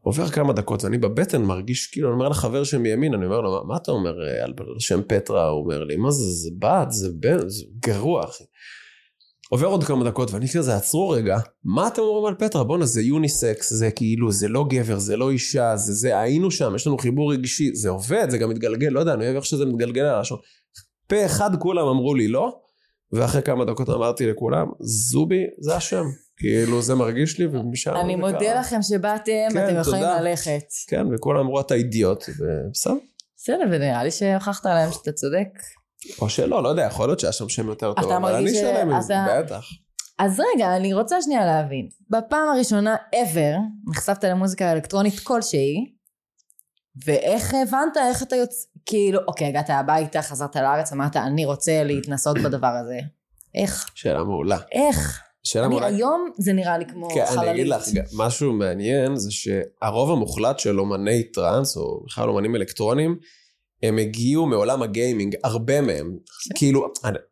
S1: עובר כמה דקות, ואני בבטן מרגיש, כאילו, אני אומר לחבר שמימין, אני אומר לו, מה, מה אתה אומר על שם פטרה? הוא אומר לי, מה זה, זה בת, זה בן, זה גרוע, אחי. עובר עוד כמה דקות, ואני כזה, עצרו רגע, מה אתם אומרים על פטרה? בוא'נה, זה יוניסקס, זה כאילו, זה לא גבר, זה לא אישה, זה זה, היינו שם, יש לנו חיבור רגשי, זה עובד, זה גם מתגלגל, לא יודע, אני אוהב איך שזה מתגלגל על השון. פה אחד כולם אמרו לי לא, ואחרי כמה דקות אמרתי לכולם, זובי, זה השם. כאילו, זה מרגיש לי, ומשם...
S2: אני מודה לכם שבאתם, אתם יכולים ללכת.
S1: כן, וכולם אמרו, אתה אידיוט, ובסדר.
S2: בסדר, ונראה לי שהוכחת עליהם שאתה צודק.
S1: או שלא, לא יודע, יכול להיות שהיה שם שם יותר טוב,
S2: אבל
S1: אני שלם עם זה, בטח.
S2: אז רגע, אני רוצה שנייה להבין. בפעם הראשונה ever, נחשפת למוזיקה אלקטרונית כלשהי, ואיך הבנת, איך אתה יוצא, כאילו, אוקיי, הגעת הביתה, חזרת לארץ, אמרת, אני רוצה להתנסות בדבר הזה. איך?
S1: שאלה מעולה.
S2: איך?
S1: שאלה
S2: אני
S1: מעולה.
S2: היום זה נראה לי כמו
S1: כן,
S2: חללית.
S1: אני אגיד לך, משהו מעניין זה שהרוב המוחלט של אומני טרנס, או בכלל אומנים אלקטרונים, הם הגיעו מעולם הגיימינג, הרבה מהם, כאילו,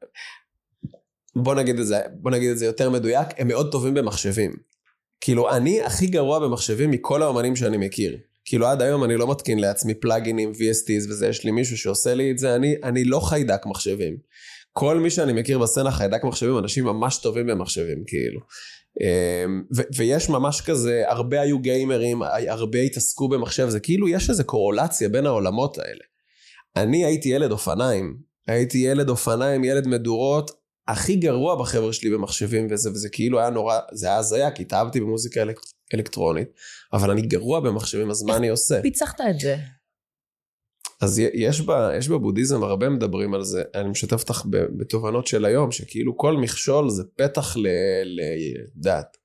S1: בוא נגיד את זה, בוא נגיד את זה יותר מדויק, הם מאוד טובים במחשבים. כאילו, אני הכי גרוע במחשבים מכל האומנים שאני מכיר. כאילו, עד היום אני לא מתקין לעצמי פלאגינים, וי אס טיז, וזה, יש לי מישהו שעושה לי את זה, אני, אני לא חיידק מחשבים. כל מי שאני מכיר בסצנה חיידק מחשבים, אנשים ממש טובים במחשבים, כאילו. ו- ויש ממש כזה, הרבה היו גיימרים, הרבה התעסקו במחשב, זה כאילו, יש איזו קורולציה בין העולמות האלה. אני הייתי ילד אופניים, הייתי ילד אופניים, ילד מדורות, הכי גרוע בחבר שלי במחשבים וזה, וזה כאילו היה נורא, זה היה זיה, כי התאהבתי במוזיקה אלק, אלקטרונית, אבל אני גרוע במחשבים, אז מה אני עושה?
S2: פיצחת את זה. אז
S1: יש בה, יש בבודהיזם הרבה מדברים על זה, אני משתף אותך בתובנות של היום, שכאילו כל מכשול זה פתח לדעת.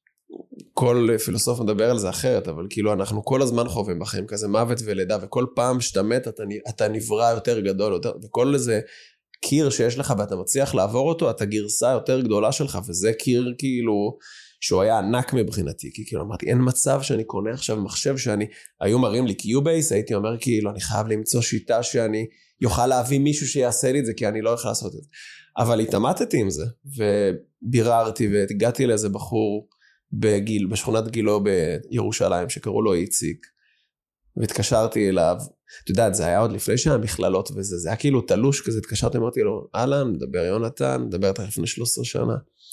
S1: כל פילוסוף מדבר על זה אחרת, אבל כאילו אנחנו כל הזמן חווים בחיים כזה מוות ולידה, וכל פעם שאתה מת אתה, אתה נברא יותר גדול, יותר, וכל איזה קיר שיש לך ואתה מצליח לעבור אותו, אתה גרסה יותר גדולה שלך, וזה קיר כאילו שהוא היה ענק מבחינתי, כי כאילו אמרתי, אין מצב שאני קונה עכשיו מחשב שאני, היו מראים לי קיובייס, הייתי אומר כאילו אני חייב למצוא שיטה שאני יוכל להביא מישהו שיעשה לי את זה, כי אני לא יכול לעשות את זה. אבל התאמתתי עם זה, וביררתי והגעתי לאיזה בחור, בגיל, בשכונת גילו בירושלים, שקראו לו איציק, והתקשרתי אליו, אתה יודעת, זה היה עוד לפני שהמכללות וזה, זה היה כאילו תלוש כזה, התקשרתי, אמרתי לו, אהלן, מדבר יונתן, מדבר איתך לפני שלוש עשרה שנה,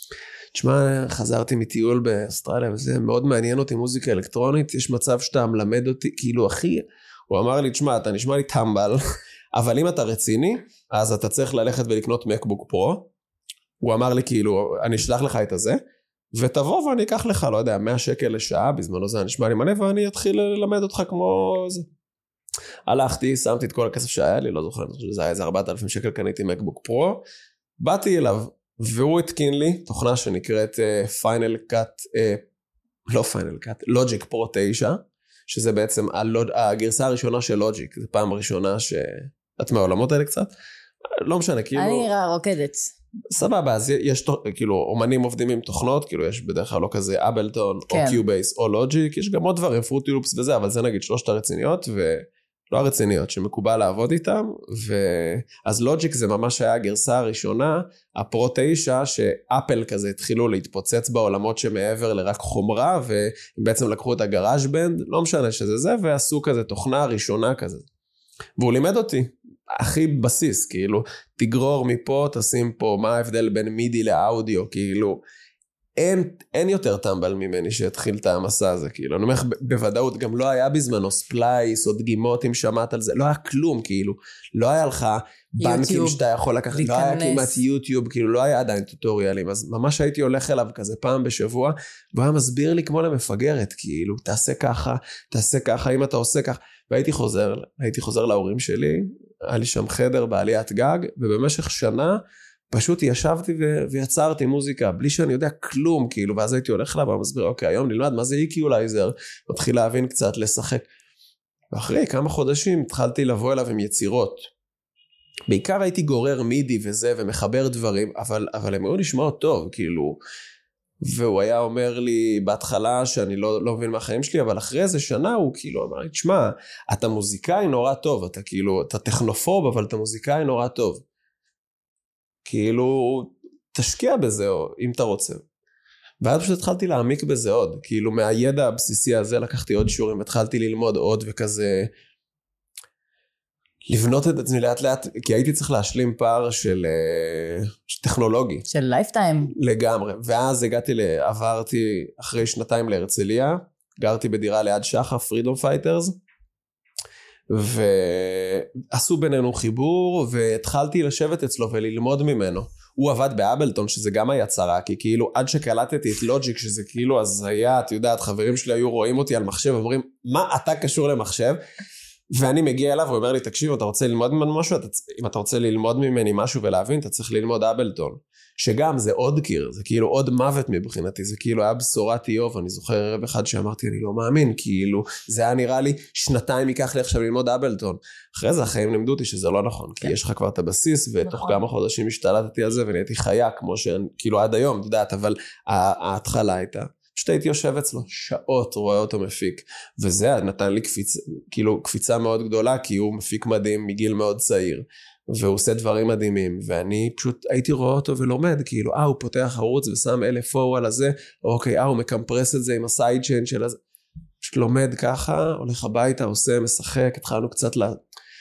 S1: תשמע, חזרתי מטיול באוסטרליה, וזה מאוד מעניין אותי, מוזיקה אלקטרונית, יש מצב שאתה מלמד אותי, כאילו, אחי, הוא אמר לי, תשמע, אתה נשמע לי טמבל, אבל אם אתה רציני, אז אתה צריך ללכת ולקנות מקבוק פרו, הוא אמר לי, כאילו, אני אשלח לך את הזה, ותבוא ואני אקח לך, לא יודע, מאה שקל לשעה, בזמנו זה נשמע לי מלא, ואני אתחיל ללמד אותך כמו זה. הלכתי, שמתי את כל הכסף שהיה לי, לא זוכר, זה היה איזה ארבעת אלפים שקל, קניתי מקבוק פרו, באתי אליו, והוא התקין לי, תוכנה שנקראת פיינל קאט, לא פיינל קאט, לוג'יק פרו תשע, שזה בעצם הגרסה הראשונה של לוג'יק, זו פעם הראשונה שאת מהעולמות האלה קצת, לא משנה, כאילו...
S2: אני נראה רוקדת.
S1: סבבה, אז יש, כאילו, אומנים עובדים עם תוכנות, כאילו יש בדרך כלל לא כזה אבלטון, כן. או קיובייס, או לוג'יק, יש גם עוד דברים, פרוטי לופס וזה, אבל זה נגיד שלושת הרציניות, ולא הרציניות, שמקובל לעבוד איתם, ואז לוג'יק זה ממש היה הגרסה הראשונה, הפרו תשע, שאפל כזה התחילו להתפוצץ בעולמות שמעבר לרק חומרה, ובעצם לקחו את הגראז' בנד, לא משנה שזה זה, ועשו כזה תוכנה ראשונה כזה. והוא לימד אותי, הכי בסיס, כאילו, תגרור מפה, תשים פה, מה ההבדל בין מידי לאודיו, כאילו, אין, אין יותר טמבל ממני שהתחיל את המסע הזה, כאילו, אני אומר, בוודאות, גם לא היה בזמנו ספלייס, או דגימות, אם שמעת על זה, לא היה כלום, כאילו, לא היה לך בנקים שאתה יכול לקחת, לא היה כמעט יוטיוב, כאילו, לא היה עדיין טוטוריאלים, אז ממש הייתי הולך אליו כזה פעם בשבוע, והוא היה מסביר לי כמו למפגרת, כאילו, תעשה ככה, תעשה ככה, אם אתה עושה ככה, והייתי חוזר, הייתי חוזר להורים שלי, היה לי שם חדר בעליית גג, ובמשך שנה פשוט ישבתי ו- ויצרתי מוזיקה, בלי שאני יודע כלום, כאילו, ואז הייתי הולך לה ומסביר, אוקיי, היום נלמד מה זה איקיולייזר, מתחיל להבין קצת, לשחק. ואחרי כמה חודשים התחלתי לבוא אליו עם יצירות. בעיקר הייתי גורר מידי וזה, ומחבר דברים, אבל, אבל הם היו נשמעות טוב, כאילו, והוא היה אומר לי בהתחלה שאני לא, לא מבין מהחיים שלי, אבל אחרי איזה שנה הוא כאילו אמר לי, תשמע, אתה מוזיקאי נורא טוב, אתה כאילו, אתה טכנופוב, אבל אתה מוזיקאי נורא טוב. כאילו, תשקיע בזה, או, אם אתה רוצה. ואז פשוט התחלתי להעמיק בזה עוד, כאילו מהידע הבסיסי הזה לקחתי עוד שיעורים, התחלתי ללמוד עוד וכזה, לבנות את עצמי לאט לאט, כי הייתי צריך להשלים פער של טכנולוגי.
S2: של לייפטיים.
S1: לגמרי, ואז הגעתי, עברתי אחרי שנתיים להרצליה, גרתי בדירה ליד שחה, פרידום פייטרס, ועשו בינינו חיבור, והתחלתי לשבת אצלו וללמוד ממנו. הוא עבד באבלטון, שזה גם היה צרה, כי כאילו עד שקלטתי את לוג'יק, שזה כאילו הזיה, את יודעת, חברים שלי היו רואים אותי על מחשב, ואומרים, מה אתה קשור למחשב? ואני מגיע אליו, הוא אומר לי, תקשיב, אתה רוצה ללמוד ממנו משהו? אתה, אם אתה רוצה ללמוד ממני משהו ולהבין, אתה צריך ללמוד אבלטון. שגם זה עוד קיר, זה כאילו עוד מוות מבחינתי, זה כאילו היה בשורת איוב, אני זוכר ערב אחד שאמרתי, אני לא מאמין, כאילו, זה היה נראה לי, שנתיים ייקח לי עכשיו ללמוד אבלטון. אחרי זה החיים לימדו אותי שזה לא נכון, כי יש לך כבר את הבסיס, ותוך כמה חודשים השתלטתי על זה, ונהייתי חיה, כמו שכאילו עד היום, את יודעת, אבל ההתחלה הייתה. פשוט הייתי יושב אצלו שעות, רואה אותו מפיק, וזה נתן לי קפיצה, כאילו קפיצה מאוד גדולה, כי הוא מפיק מדהים מגיל מאוד צעיר, והוא עושה דברים מדהימים, ואני פשוט הייתי רואה אותו ולומד, כאילו, אה, הוא פותח ערוץ ושם אלף פור על הזה, אוקיי, אה, הוא מקמפרס את זה עם הסייד צ'יין של הזה, פשוט לומד ככה, הולך הביתה, עושה, משחק, התחלנו קצת לה...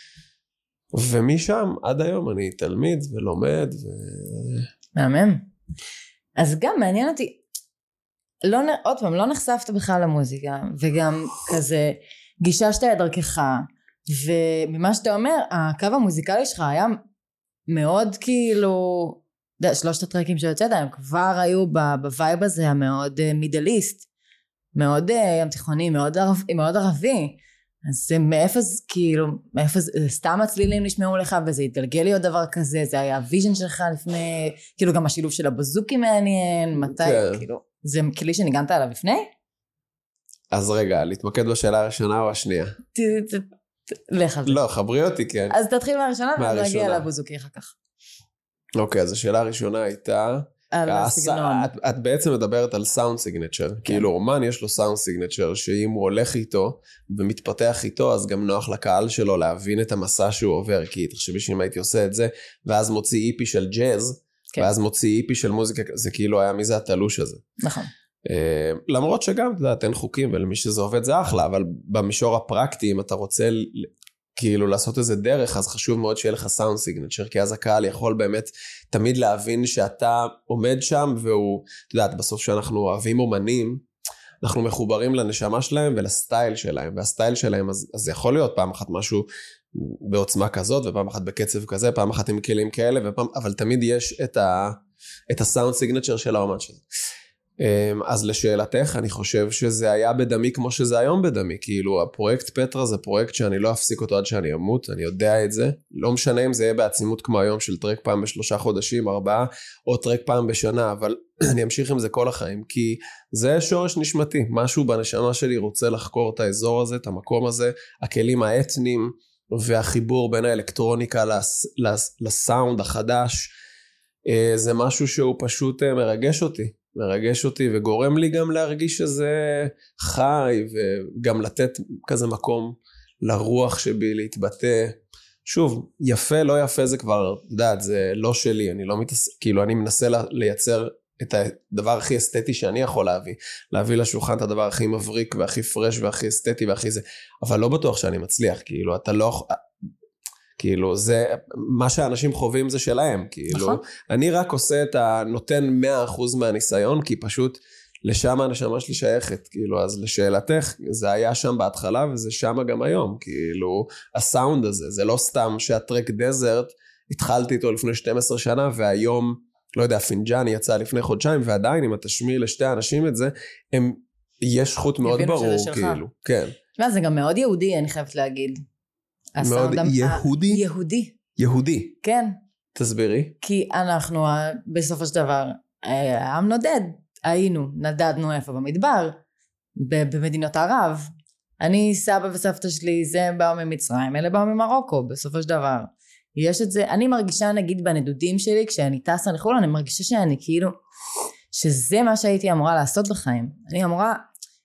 S1: ומשם, עד היום אני תלמיד ולומד, ו...
S2: מהמם. אז גם מעניין אותי, לא, עוד פעם, לא נחשפת בכלל למוזיקה, וגם כזה גיששת את דרכך, וממה שאתה אומר, הקו המוזיקלי שלך היה מאוד כאילו, שלושת הטרקים שיוצאת, הם כבר היו בווייב הזה המאוד מידליסט, מאוד ים תיכוני, מאוד, ערב, מאוד ערבי, אז זה מאיפה זה כאילו, מאיפה זה, סתם הצלילים נשמעו לך, וזה התגלגל לי עוד דבר כזה, זה היה הוויז'ן שלך לפני, כאילו גם השילוב של הבוזוקי מעניין, מתי, כן. כאילו, זה כלי שניגנת עליו לפני?
S1: אז רגע, להתמקד בשאלה הראשונה או השנייה?
S2: ת, ת, לך על זה.
S1: לא, חברי אותי, כן.
S2: אז תתחיל מהראשונה, ואז נגיע לבוזוקי אחר כך.
S1: אוקיי, אז השאלה הראשונה הייתה,
S2: על הסגנון.
S1: את, את בעצם מדברת על סאונד סיגנצ'ר, כן. כאילו אומן יש לו סאונד סיגנצ'ר, שאם הוא הולך איתו ומתפתח איתו, אז גם נוח לקהל שלו להבין את המסע שהוא עובר, כי תחשבי שאם הייתי עושה את זה, ואז מוציא איפי של ג'אז, כן. ואז מוציא איפי של מוזיקה, זה כאילו היה מי זה התלוש הזה.
S2: נכון.
S1: Uh, למרות שגם, אתה יודע, אין חוקים, ולמי שזה עובד זה אחלה, אבל במישור הפרקטי, אם אתה רוצה כאילו לעשות איזה דרך, אז חשוב מאוד שיהיה לך סאונד סיגנצ'ר, כי אז הקהל יכול באמת תמיד להבין שאתה עומד שם, והוא, אתה יודעת, בסוף שאנחנו אוהבים אומנים, אנחנו מחוברים לנשמה שלהם ולסטייל שלהם, והסטייל שלהם, אז, אז זה יכול להיות פעם אחת משהו בעוצמה כזאת, ופעם אחת בקצב כזה, פעם אחת עם כלים כאלה, ופעם, אבל תמיד יש את ה, את הסאונד סיגנצ'ר של האומן שזה. אז לשאלתך, אני חושב שזה היה בדמי כמו שזה היום בדמי, כאילו הפרויקט פטרה זה פרויקט שאני לא אפסיק אותו עד שאני אמות, אני יודע את זה, לא משנה אם זה יהיה בעצימות כמו היום של טרק פעם בשלושה חודשים, ארבעה, או טרק פעם בשנה, אבל אני אמשיך עם זה כל החיים, כי זה שורש נשמתי, משהו בנשמה שלי רוצה לחקור את האזור הזה, את המקום הזה, הכלים האתניים, והחיבור בין האלקטרוניקה לס, לס, לסאונד החדש, זה משהו שהוא פשוט מרגש אותי, מרגש אותי וגורם לי גם להרגיש שזה חי, וגם לתת כזה מקום לרוח שבי להתבטא. שוב, יפה לא יפה זה כבר, יודעת, זה לא שלי, אני לא מתעסק, כאילו אני מנסה לייצר את הדבר הכי אסתטי שאני יכול להביא, להביא לשולחן את הדבר הכי מבריק והכי פרש והכי אסתטי והכי זה, אבל לא בטוח שאני מצליח, כאילו אתה לא... כאילו זה, מה שאנשים חווים זה שלהם, כאילו, נכון. אני רק עושה את הנותן מאה אחוז מהניסיון, כי פשוט לשם הנשמה שלי שייכת, כאילו, אז לשאלתך, זה היה שם בהתחלה, וזה שם גם היום, כאילו, הסאונד הזה, זה לא סתם שהטרק דזרט, התחלתי איתו לפני שתים עשרה שנה, והיום, לא יודע, פינג'אני יצא לפני חודשיים, ועדיין, אם אתה תשמיע לשתי אנשים את זה, הם, יש חוט מאוד ברור, כאילו, כן.
S2: תשמע, זה גם מאוד יהודי, אני חייבת להגיד.
S1: מאוד יהודי?
S2: יהודי.
S1: יהודי.
S2: כן.
S1: תסבירי.
S2: כי אנחנו בסופו של דבר, העם נודד, היינו, נדדנו איפה במדבר, במדינות ערב. אני, סבא וסבתא שלי, זה באו ממצרים, אלה באו ממרוקו, בסופו של דבר. יש את זה, אני מרגישה נגיד בנדודים שלי, כשאני טסה לחול, אני מרגישה שאני כאילו, שזה מה שהייתי אמורה לעשות בחיים. אני אמורה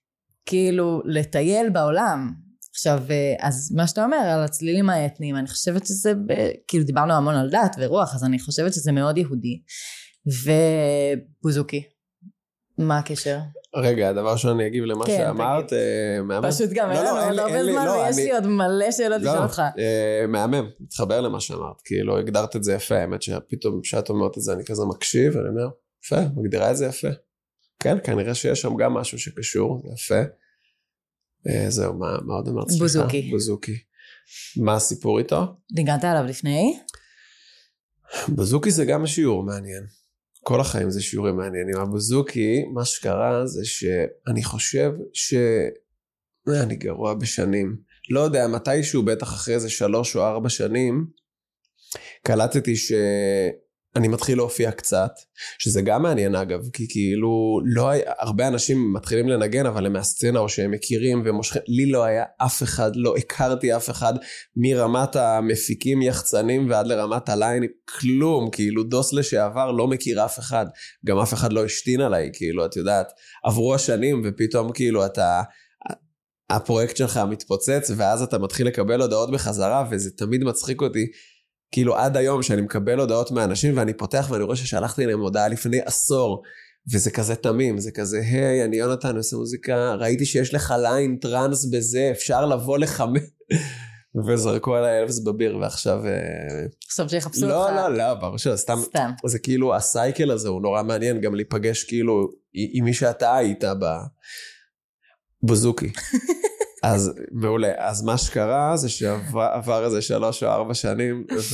S2: כאילו לטייל בעולם. עכשיו, אז מה שאתה אומר על הצלילים האתניים, אני חושבת שזה, כאילו דיברנו המון על דת ורוח, אז אני חושבת שזה מאוד יהודי. ובוזוקי. מה הקשר?
S1: רגע, הדבר שאני אגיב למה
S2: כן,
S1: שאמרת, מהמם.
S2: פשוט גם אין
S1: לא,
S2: לנו
S1: לא, אין
S2: עוד
S1: לי-
S2: הרבה
S1: אין לי-
S2: זמן,
S1: לא,
S2: ויש
S1: אני-
S2: לי עוד מלא שאלות לשאול
S1: לא,
S2: אותך.
S1: אה, מהמם, מתחבר למה שאמרת, כאילו הגדרת את זה יפה, האמת שפתאום כשאת אומרת את זה אני כזה מקשיב, אני אומר, יפה, מגדירה את זה יפה. כן, כנראה שיש שם גם משהו שקשור, זה יפה. אה, זהו, מה מה עוד אמרת? סליחה?
S2: בוזוקי.
S1: בוזוקי. מה הסיפור איתו?
S2: ניגנת עליו לפני?
S1: בוזוקי זה גם שיעור מעניין. כל החיים זה שיעורים מעניינים. הבוזוקי, מה שקרה זה שאני חושב ש... אני גרוע בשנים. לא יודע, מתישהו בטח אחרי איזה שלוש או ארבע שנים, קלטתי שאני מתחיל להופיע קצת, שזה גם מעניין אגב, כי כאילו לא היה, הרבה אנשים מתחילים לנגן, אבל הם מהסצנה או שהם מכירים ומושכים, לי לא היה אף אחד, לא הכרתי אף אחד, מרמת המפיקים יחצנים ועד לרמת הליין, כלום, כאילו דוס לשעבר לא מכיר אף אחד, גם אף אחד לא השתין עליי, כאילו את יודעת, עברו השנים ופתאום כאילו אתה... הפרויקט שלך מתפוצץ, ואז אתה מתחיל לקבל הודעות בחזרה, וזה תמיד מצחיק אותי, כאילו עד היום שאני מקבל הודעות מאנשים, ואני פותח ואני רואה ששלחתי להם הודעה לפני עשור, וזה כזה תמים, זה כזה, היי, אני יונתן, אני עושה מוזיקה, ראיתי שיש לך ליין טרנס בזה, אפשר לבוא לחמם, וזרקו עליי אלפס בביר, ועכשיו...
S2: עכשיו שיחפשו
S1: לא,
S2: אותך.
S1: לא, לא, ברור שלא, סתם,
S2: סתם.
S1: זה כאילו, הסייקל הזה הוא נורא מעניין, גם להיפגש כאילו, עם מי שאתה היית ב... בוזוקי. אז מעולה. אז מה שקרה זה שעבר איזה שלוש או ארבע שנים, ו...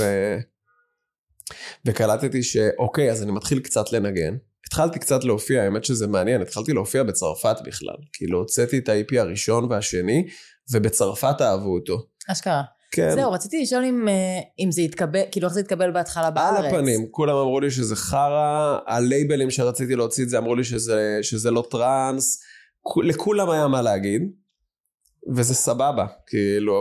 S1: וקלטתי שאוקיי, אז אני מתחיל קצת לנגן. התחלתי קצת להופיע, האמת שזה מעניין, התחלתי להופיע בצרפת בכלל. כאילו, הוצאתי את ה-אי פי הראשון והשני, ובצרפת אהבו אותו.
S2: אשכרה.
S1: כן.
S2: זהו, רציתי לשאול אם, אם זה יתקבל, כאילו איך זה יתקבל בהתחלה בארץ.
S1: על הפנים, כולם אמרו לי שזה חרה, הלייבלים שרציתי להוציא את זה, אמרו לי שזה, שזה לא טרנס, לכולם היה מה להגיד, וזה סבבה, כאילו,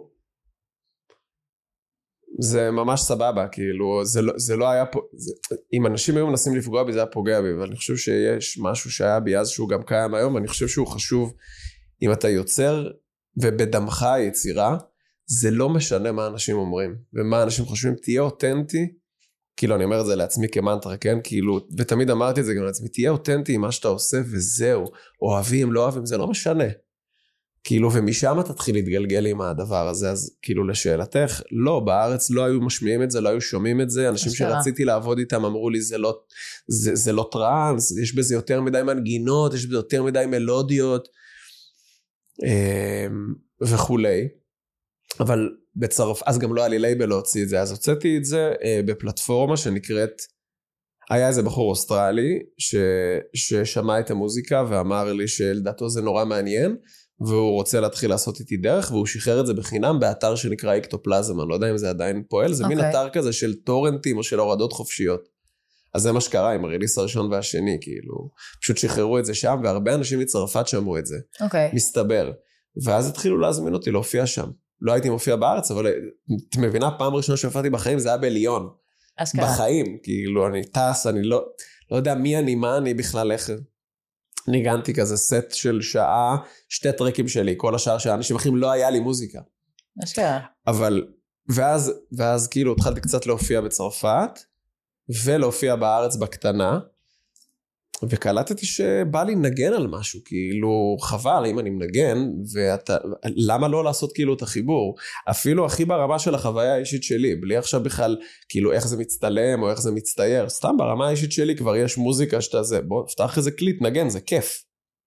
S1: זה ממש סבבה, כאילו, זה לא, זה לא היה פה, זה, אם אנשים היו מנסים לפגוע בי, זה היה פוגע בי, אבל אני חושב שיש משהו שהיה בי אז שהוא גם קיים היום, ואני חושב שהוא חשוב, אם אתה יוצר, ובדמך היצירה, זה לא משנה מה אנשים אומרים, ומה אנשים חושבים, תהיה אותנטי, כאילו אני אומר את זה לעצמי כמנטרה, כן? כאילו, ותמיד אמרתי את זה גם לעצמי, תהיה אותנטי עם מה שאתה עושה וזהו, אוהבים, לא אוהבים, זה לא משנה. כאילו, ומשם תתחיל להתגלגל עם הדבר הזה, אז כאילו לשאלתך, לא, בארץ לא היו משמיעים את זה, לא היו שומעים את זה, אנשים שרציתי לעבוד איתם אמרו לי, זה לא, זה, זה לא טרנס, יש בזה יותר מדי מנגינות, יש בזה יותר מדי מלודיות, וכולי. אבל בצרפת, אז גם לא היה לי לייבל להוציא את זה, אז הוצאתי את זה אה, בפלטפורמה שנקראת, היה איזה בחור אוסטרלי, ש, ששמע את המוזיקה ואמר לי שלדעתו זה נורא מעניין, והוא רוצה להתחיל לעשות איתי דרך, והוא שחרר את זה בחינם באתר שנקרא אקטופלזם, אני לא יודע אם זה עדיין פועל, זה okay. מין אתר כזה של טורנטים או של הורדות חופשיות. אז זה מה שקרה עם הריליס הראשון והשני, כאילו, פשוט שחררו את זה שם, והרבה אנשים מצרפת שמעו את זה,
S2: okay.
S1: מסתבר, ואז התחילו להזמין אותי להופיע שם. לא הייתי מופיע בארץ, אבל את מבינה, פעם ראשונה שהופעתי בחיים, זה היה בליון.
S2: אשכרה.
S1: בחיים, כאילו, אני טס, אני לא, לא יודע מי אני, מה אני בכלל, איך... ניגנתי כזה סט של שעה, שתי טרקים שלי, כל השאר שאנשים אחרים לא היה לי מוזיקה.
S2: אשכרה.
S1: אבל, ואז, ואז כאילו, התחלתי קצת להופיע בצרפת, ולהופיע בארץ בקטנה, וקלטתי שבא לי לנגן על משהו, כאילו חבל אם אני מנגן, ואתה, למה לא לעשות כאילו את החיבור? אפילו הכי ברמה של החוויה האישית שלי, בלי עכשיו בכלל כאילו איך זה מצטלם או איך זה מצטייר, סתם ברמה האישית שלי כבר יש מוזיקה שאתה זה, בוא פתח איזה קליט, נגן, זה כיף.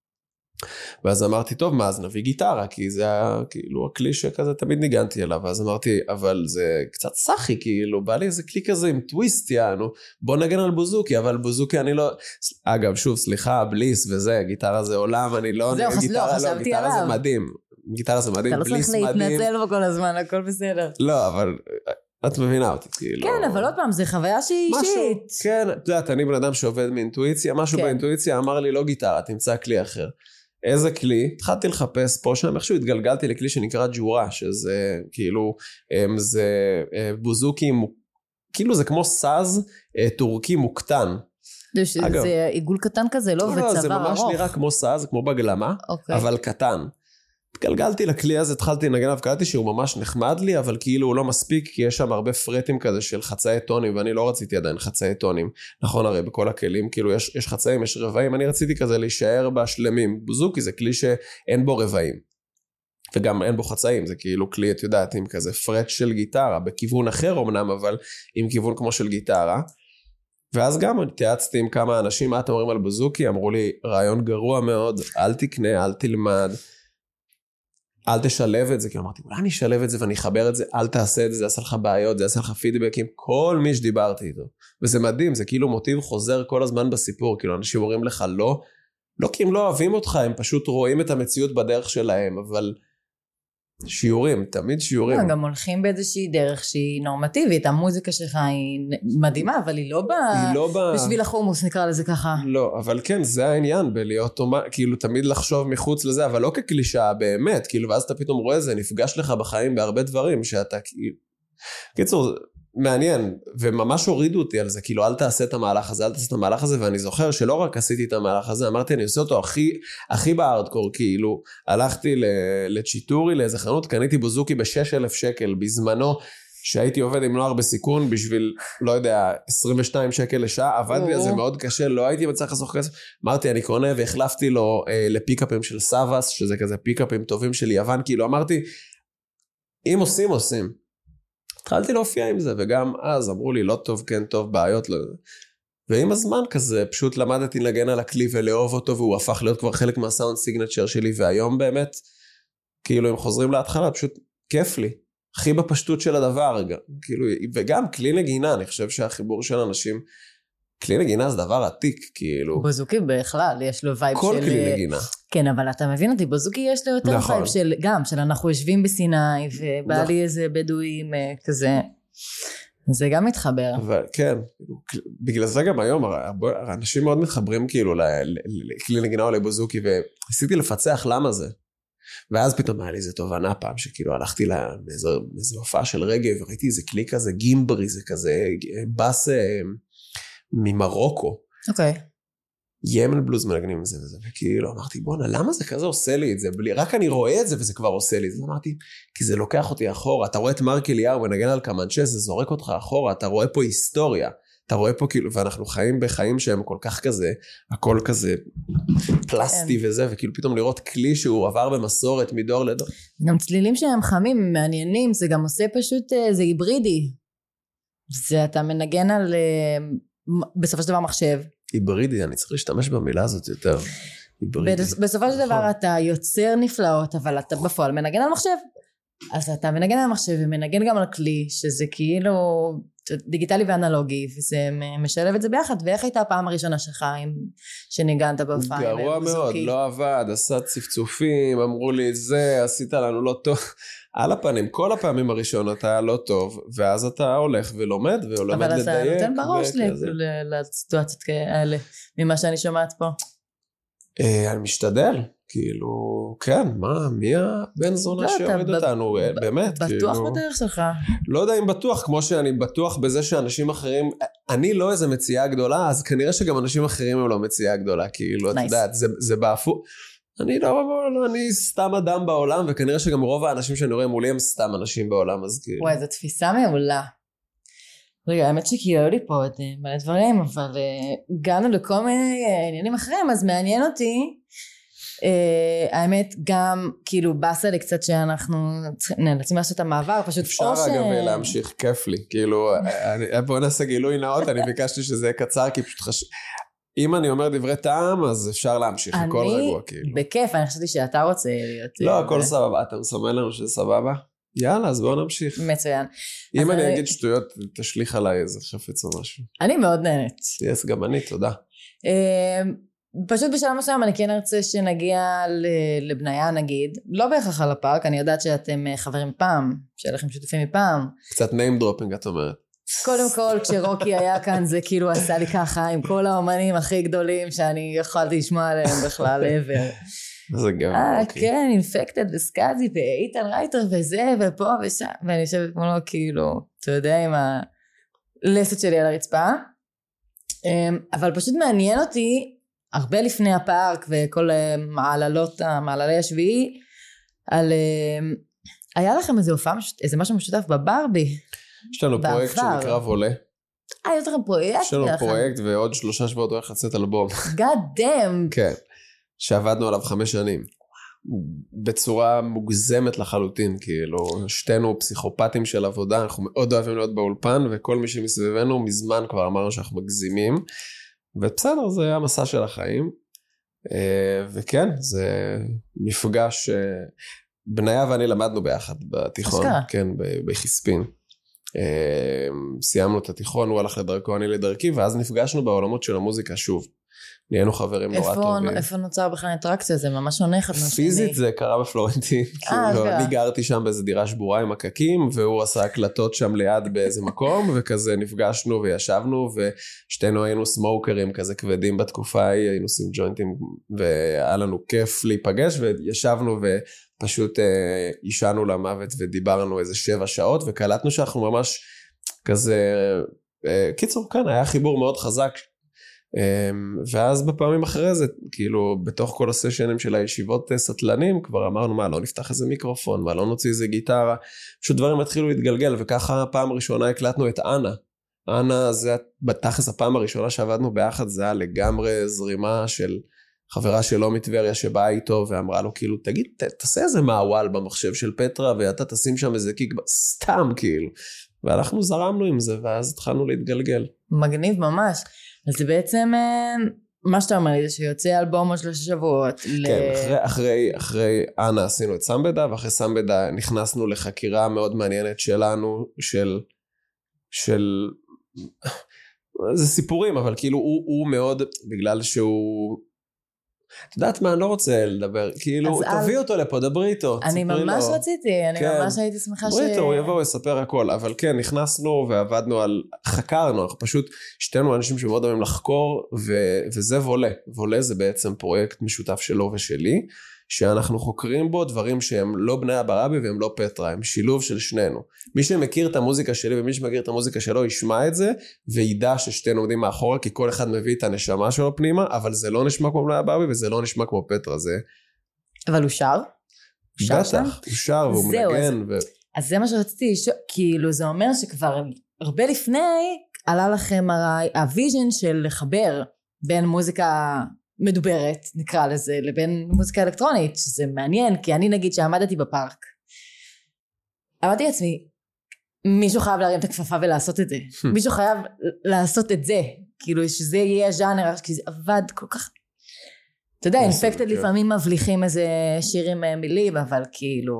S1: ואז אמרתי, טוב, מה, אז נביא גיטרה, כי זה היה כאילו הכלי שכזה תמיד ניגנתי אליו, ואז אמרתי, אבל זה קצת סחי, כאילו, בא לי איזה כלי כזה עם טוויסט, יענו, בוא נגן על בוזוקי, אבל בוזוקי אני לא, אגב, שוב, סליחה, בליס וזה, גיטרה זה עולם, אני לא,
S2: זהו,
S1: גיטרה,
S2: לא,
S1: לא, גיטרה זה מדהים, גיטרה זה מדהים, בליס מדהים.
S2: אתה לא צריך להתנצל בו כל הזמן, הכל בסדר.
S1: לא, אבל... את מבינה אותי, כאילו...
S2: כן, אבל עוד פעם, זה חוויה שהיא אישית.
S1: כן, את יודעת, אני בן אדם שעובד מאינטואיציה, משהו באינטואיציה אמר לי, לא גיטרה, תמצא כלי אחר. איזה כלי? התחלתי לחפש פה שם, איכשהו התגלגלתי לכלי שנקרא ג'ורה, שזה כאילו, זה בוזוקי, כאילו זה כמו סאז טורקי מוקטן.
S2: זה עיגול קטן כזה, לא? וצוואר ארוך.
S1: זה ממש נראה כמו סאז, כמו בגלמה, אבל קטן. גלגלתי לכלי הזה, התחלתי לנגן עליו, קראתי שהוא ממש נחמד לי, אבל כאילו הוא לא מספיק, כי יש שם הרבה פרטים כזה של חצאי טונים, ואני לא רציתי עדיין חצאי טונים. נכון, הרי בכל הכלים, כאילו יש, יש חצאים, יש רבעים, אני רציתי כזה להישאר בשלמים. בוזוקי זה כלי שאין בו רבעים. וגם אין בו חצאים, זה כאילו כלי, את יודעת, עם כזה פרט של גיטרה, בכיוון אחר אמנם, אבל עם כיוון כמו של גיטרה. ואז גם התייעצתי עם כמה אנשים, מה אתם אומרים על בוזוקי? אמרו לי, רעיון גרוע מאוד, אל תקנה, אל תלמד, אל תשלב את זה, כי אמרתי, אולי אני אשלב את זה ואני אחבר את זה, אל תעשה את זה, זה יעשה לך בעיות, זה יעשה לך פידבקים, כל מי שדיברתי איתו. וזה מדהים, זה כאילו מוטיב חוזר כל הזמן בסיפור, כאילו אנשים אומרים לך לא, לא כי הם לא אוהבים אותך, הם פשוט רואים את המציאות בדרך שלהם, אבל שיעורים, תמיד שיעורים.
S2: גם הולכים באיזושהי דרך שהיא נורמטיבית, המוזיקה שלך היא מדהימה, אבל היא לא באה
S1: לא בא...
S2: בשביל החומוס, נקרא לזה ככה.
S1: לא, אבל כן, זה העניין, בלהיות, כאילו תמיד לחשוב מחוץ לזה, אבל לא כקלישה באמת, כאילו, ואז אתה פתאום רואה זה, נפגש לך בחיים בהרבה דברים, שאתה כאילו... קיצור, מעניין, וממש הורידו אותי על זה, כאילו, אל תעשה את המהלך הזה, אל תעשה את המהלך הזה, ואני זוכר שלא רק עשיתי את המהלך הזה, אמרתי, אני עושה אותו הכי, הכי בארדקור, כאילו, הלכתי לצ'יטורי, לאיזה חנות, קניתי בוזוקי ב-שש אלף שקל, בזמנו, שהייתי עובד עם נוער בסיכון, בשביל, לא יודע, עשרים ושתיים שקל לשעה, עבדתי על זה מאוד קשה, לא הייתי מצליח לחסוך כסף, אמרתי, אני קונה, והחלפתי לו אה, לפיקאפים של סאבס, שזה כזה פיקאפים טובים של יוון, כאילו, אמרתי, אם עושים, עושים. התחלתי להופיע עם זה, וגם אז אמרו לי, לא טוב, כן טוב, בעיות, לא... ועם הזמן כזה, פשוט למדתי לנגן על הכלי ולאהוב אותו, והוא הפך להיות כבר חלק מהסאונד סיגנצ'ר שלי, והיום באמת, כאילו, אם חוזרים להתחלה, פשוט כיף לי. הכי בפשטות של הדבר, כאילו, וגם כלי נגינה, אני חושב שהחיבור של אנשים, כלי נגינה זה דבר עתיק, כאילו.
S2: בוזוקי בכלל, יש לו וייב של...
S1: כל כלי נגינה.
S2: כן, אבל אתה מבין אותי, בוזוקי יש לו יותר
S1: נכון.
S2: וייב של, גם, של אנחנו יושבים בסיני, ובא לי איזה בדואים כזה, זה גם מתחבר.
S1: אבל, כן, בגלל זה גם היום, אנשים מאוד מתחברים כאילו לכלי נגינה או לבוזוקי, וניסיתי לפצח למה זה. ואז פתאום היה לי איזו תובנה פעם, שכאילו הלכתי לאיזו הופעה של רגע, וראיתי איזה כלי כזה גימברי, זה כזה בס ממרוקו.
S2: אוקיי.
S1: ימן בלוז מנגנים עם זה וזה, וכאילו אמרתי, בוא'נה, למה זה כזה עושה לי את זה? בלי, רק אני רואה את זה וזה כבר עושה לי את זה. אמרתי, כי זה לוקח אותי אחורה, אתה רואה את מרק אליהו מנגן על קמנצ'ה, זה זורק אותך אחורה, אתה רואה פה היסטוריה, אתה רואה פה כאילו, ואנחנו חיים בחיים שהם כל כך כזה, הכל כזה פלסטי וזה, וכאילו פתאום לראות כלי שהוא עבר במסורת מדור לדור.
S2: גם צלילים שהם חמים, מעניינים, זה גם עושה פשוט, זה היברידי. זה אתה מנגן על, בסופו של דבר מחשב.
S1: היברידי, אני צריך להשתמש במילה הזאת יותר. היברידי.
S2: בסופו של דבר אתה יוצר נפלאות, אבל אתה בפועל מנגן על מחשב. אז אתה מנגן על מחשב ומנגן גם על כלי, שזה כאילו דיגיטלי ואנלוגי, וזה משלב את זה ביחד. ואיך הייתה הפעם הראשונה שלך שניגנת בהופעה?
S1: גרוע מאוד, לא עבד, עשה צפצופים, אמרו לי זה, עשית לנו לא טוב. על הפנים, כל הפעמים הראשונות היה לא טוב, ואז אתה הולך ולומד, ולומד לדייק.
S2: אבל אתה נותן בראש לסיטואציות כאלה, ממה שאני שומעת פה.
S1: אני משתדל, כאילו, כן, מה, מי הבן זונה שיוריד אותנו, באמת.
S2: בטוח בדרך שלך.
S1: לא יודע אם בטוח, כמו שאני בטוח בזה שאנשים אחרים, אני לא איזה מציאה גדולה, אז כנראה שגם אנשים אחרים הם לא מציאה גדולה, כאילו, את יודעת, זה באפור. אני לא, לא, אני סתם אדם בעולם, וכנראה שגם רוב האנשים שאני רואה מולי הם סתם אנשים בעולם, אז כאילו.
S2: וואי, זו תפיסה מעולה. רגע, האמת שכאילו היו לי פה עוד מלא דברים, אבל הגענו לכל מיני עניינים אחרים, אז מעניין אותי, האמת גם כאילו בסה לי קצת שאנחנו נאלצים לעשות את המעבר, פשוט
S1: אפשר אגב להמשיך, כיף לי, כאילו, בוא נעשה גילוי נאות, אני ביקשתי שזה קצר, כי פשוט חשוב. אם אני אומר דברי טעם, אז אפשר להמשיך, הכל רגוע, כאילו.
S2: אני, בכיף, אני חשבתי שאתה רוצה להיות...
S1: לא, הכל סבבה, אתה מסמן לנו שזה סבבה? יאללה, אז בואו נמשיך.
S2: מצוין.
S1: אם אני אגיד שטויות, תשליך עליי איזה חפץ או משהו.
S2: אני מאוד נהנית.
S1: יס, גם אני, תודה.
S2: פשוט בשלב מסוים אני כן ארצה שנגיע לבניה נגיד, לא בהכרח על הפארק, אני יודעת שאתם חברים פעם, שיהיה לכם שותפים מפעם.
S1: קצת name dropping את אומרת.
S2: קודם כל, כשרוקי היה כאן, זה כאילו עשה לי ככה, עם כל האומנים הכי גדולים, שאני יכולתי לשמוע עליהם בכלל עבר.
S1: זה גם רוקי.
S2: כן, אינפקטד וסקאזי, ואיתן רייטר וזה, ופה ושם, ואני יושבת כמו לו, כאילו, אתה יודע, עם הלסת שלי על הרצפה. אבל פשוט מעניין אותי, הרבה לפני הפארק, וכל מעללות, מעללי השביעי, על... היה לכם איזה הופעה, איזה משהו משותף בברבי?
S1: יש לנו פרויקט שנקרא וולה.
S2: אה, יש לכם פרויקט?
S1: יש לנו פרויקט, ועוד שלושה שבועות הולך לצאת אלבום.
S2: God damn.
S1: כן, שעבדנו עליו חמש שנים. בצורה מוגזמת לחלוטין, כאילו, שתינו פסיכופטים של עבודה, אנחנו מאוד אוהבים להיות באולפן, וכל מי שמסביבנו מזמן כבר אמרנו שאנחנו מגזימים, ובסדר, זה היה מסע של החיים, וכן, זה מפגש, בניה ואני למדנו ביחד בתיכון, כן, בחספין. סיימנו את התיכון, הוא הלך לדרכו, אני לדרכי, ואז נפגשנו בעולמות של המוזיקה שוב. נהיינו חברים נורא טובים.
S2: איפה נוצר בכלל אינטראקציה? זה ממש עונה אחד מהשני.
S1: פיזית זה קרה בפלורנטין. אני גרתי שם באיזו דירה שבורה עם הקקים, והוא עשה הקלטות שם ליד באיזה מקום, וכזה נפגשנו וישבנו, ושתינו היינו סמוקרים כזה כבדים בתקופה ההיא, היינו עושים ג'וינטים, והיה לנו כיף להיפגש, וישבנו ופשוט אישנו למוות, ודיברנו איזה שבע שעות, וקלטנו שאנחנו ממש כזה, קיצור, כאן היה חיבור מאוד חזק, ואז בפעמים אחרי זה, כאילו בתוך כל הסשנים של הישיבות סטלנים, כבר אמרנו מה, לא נפתח איזה מיקרופון, מה, לא נוציא איזה גיטרה, פשוט דברים התחילו להתגלגל, וככה הפעם הראשונה הקלטנו את אנה. אנה זה בתכלס הפעם הראשונה שעבדנו ביחד, זה היה לגמרי זרימה של חברה שלו מטבריה שבאה איתו, ואמרה לו כאילו, תגיד, תעשה איזה מעוול במחשב של פטרה, ואתה תשים שם איזה קיק, סתם כאילו. ואנחנו זרמנו עם זה, ואז התחלנו להתגלגל.
S2: מגניב ממש. אז זה בעצם, מה שאתה אומר לי, זה שיוצא אלבום או שלושה שבועות.
S1: כן, אחרי, אחרי, אחרי אנה עשינו את סמבדה, ואחרי סמבדה נכנסנו לחקירה מאוד מעניינת שלנו, של, של, זה סיפורים, אבל כאילו הוא, הוא מאוד, בגלל שהוא, את יודעת מה, אני לא רוצה לדבר, כאילו, תביא אותו לפה, דברי איתו.
S2: אני ממש רציתי, אני ממש הייתי שמחה ש...
S1: דברי איתו, הוא יבוא, הוא יספר הכל, אבל כן, נכנסנו ועבדנו על, חקרנו, אנחנו פשוט, שתינו אנשים שמאוד אוהבים לחקור, וזה וולה. וולה זה בעצם פרויקט משותף שלו ושלי, שאנחנו חוקרים בו דברים שהם לא בני הברבי והם לא פטרה, הם שילוב של שנינו. מי שמכיר את המוזיקה שלי ומי שמכיר את המוזיקה שלו ישמע את זה, וידע ששתינו עומדים מאחורה, כי כל אחד מביא את הנשמה שלו פנימה, אבל זה לא נשמע כמו בני הברבי וזה לא נשמע כמו פטרה. זה...
S2: אבל הוא שר?
S1: בטח, הוא שר והוא מנגן. ו...
S2: אז זה מה שרציתי, ש... כאילו זה אומר שכבר הרבה לפני עלה לכם הוויז'ן של לחבר בין מוזיקה מדוברת, נקרא לזה, לבין מוזיקה אלקטרונית, שזה מעניין, כי אני נגיד שעמדתי בפארק, אמרתי לעצמי, מישהו חייב להרים את הכפפה ולעשות את זה, מישהו חייב לעשות את זה, כאילו שזה יהיה הז'אנר, כי זה עבד כל כך, אתה יודע, אינפקטד לפעמים מבליחים איזה שירים מילים, אבל כאילו...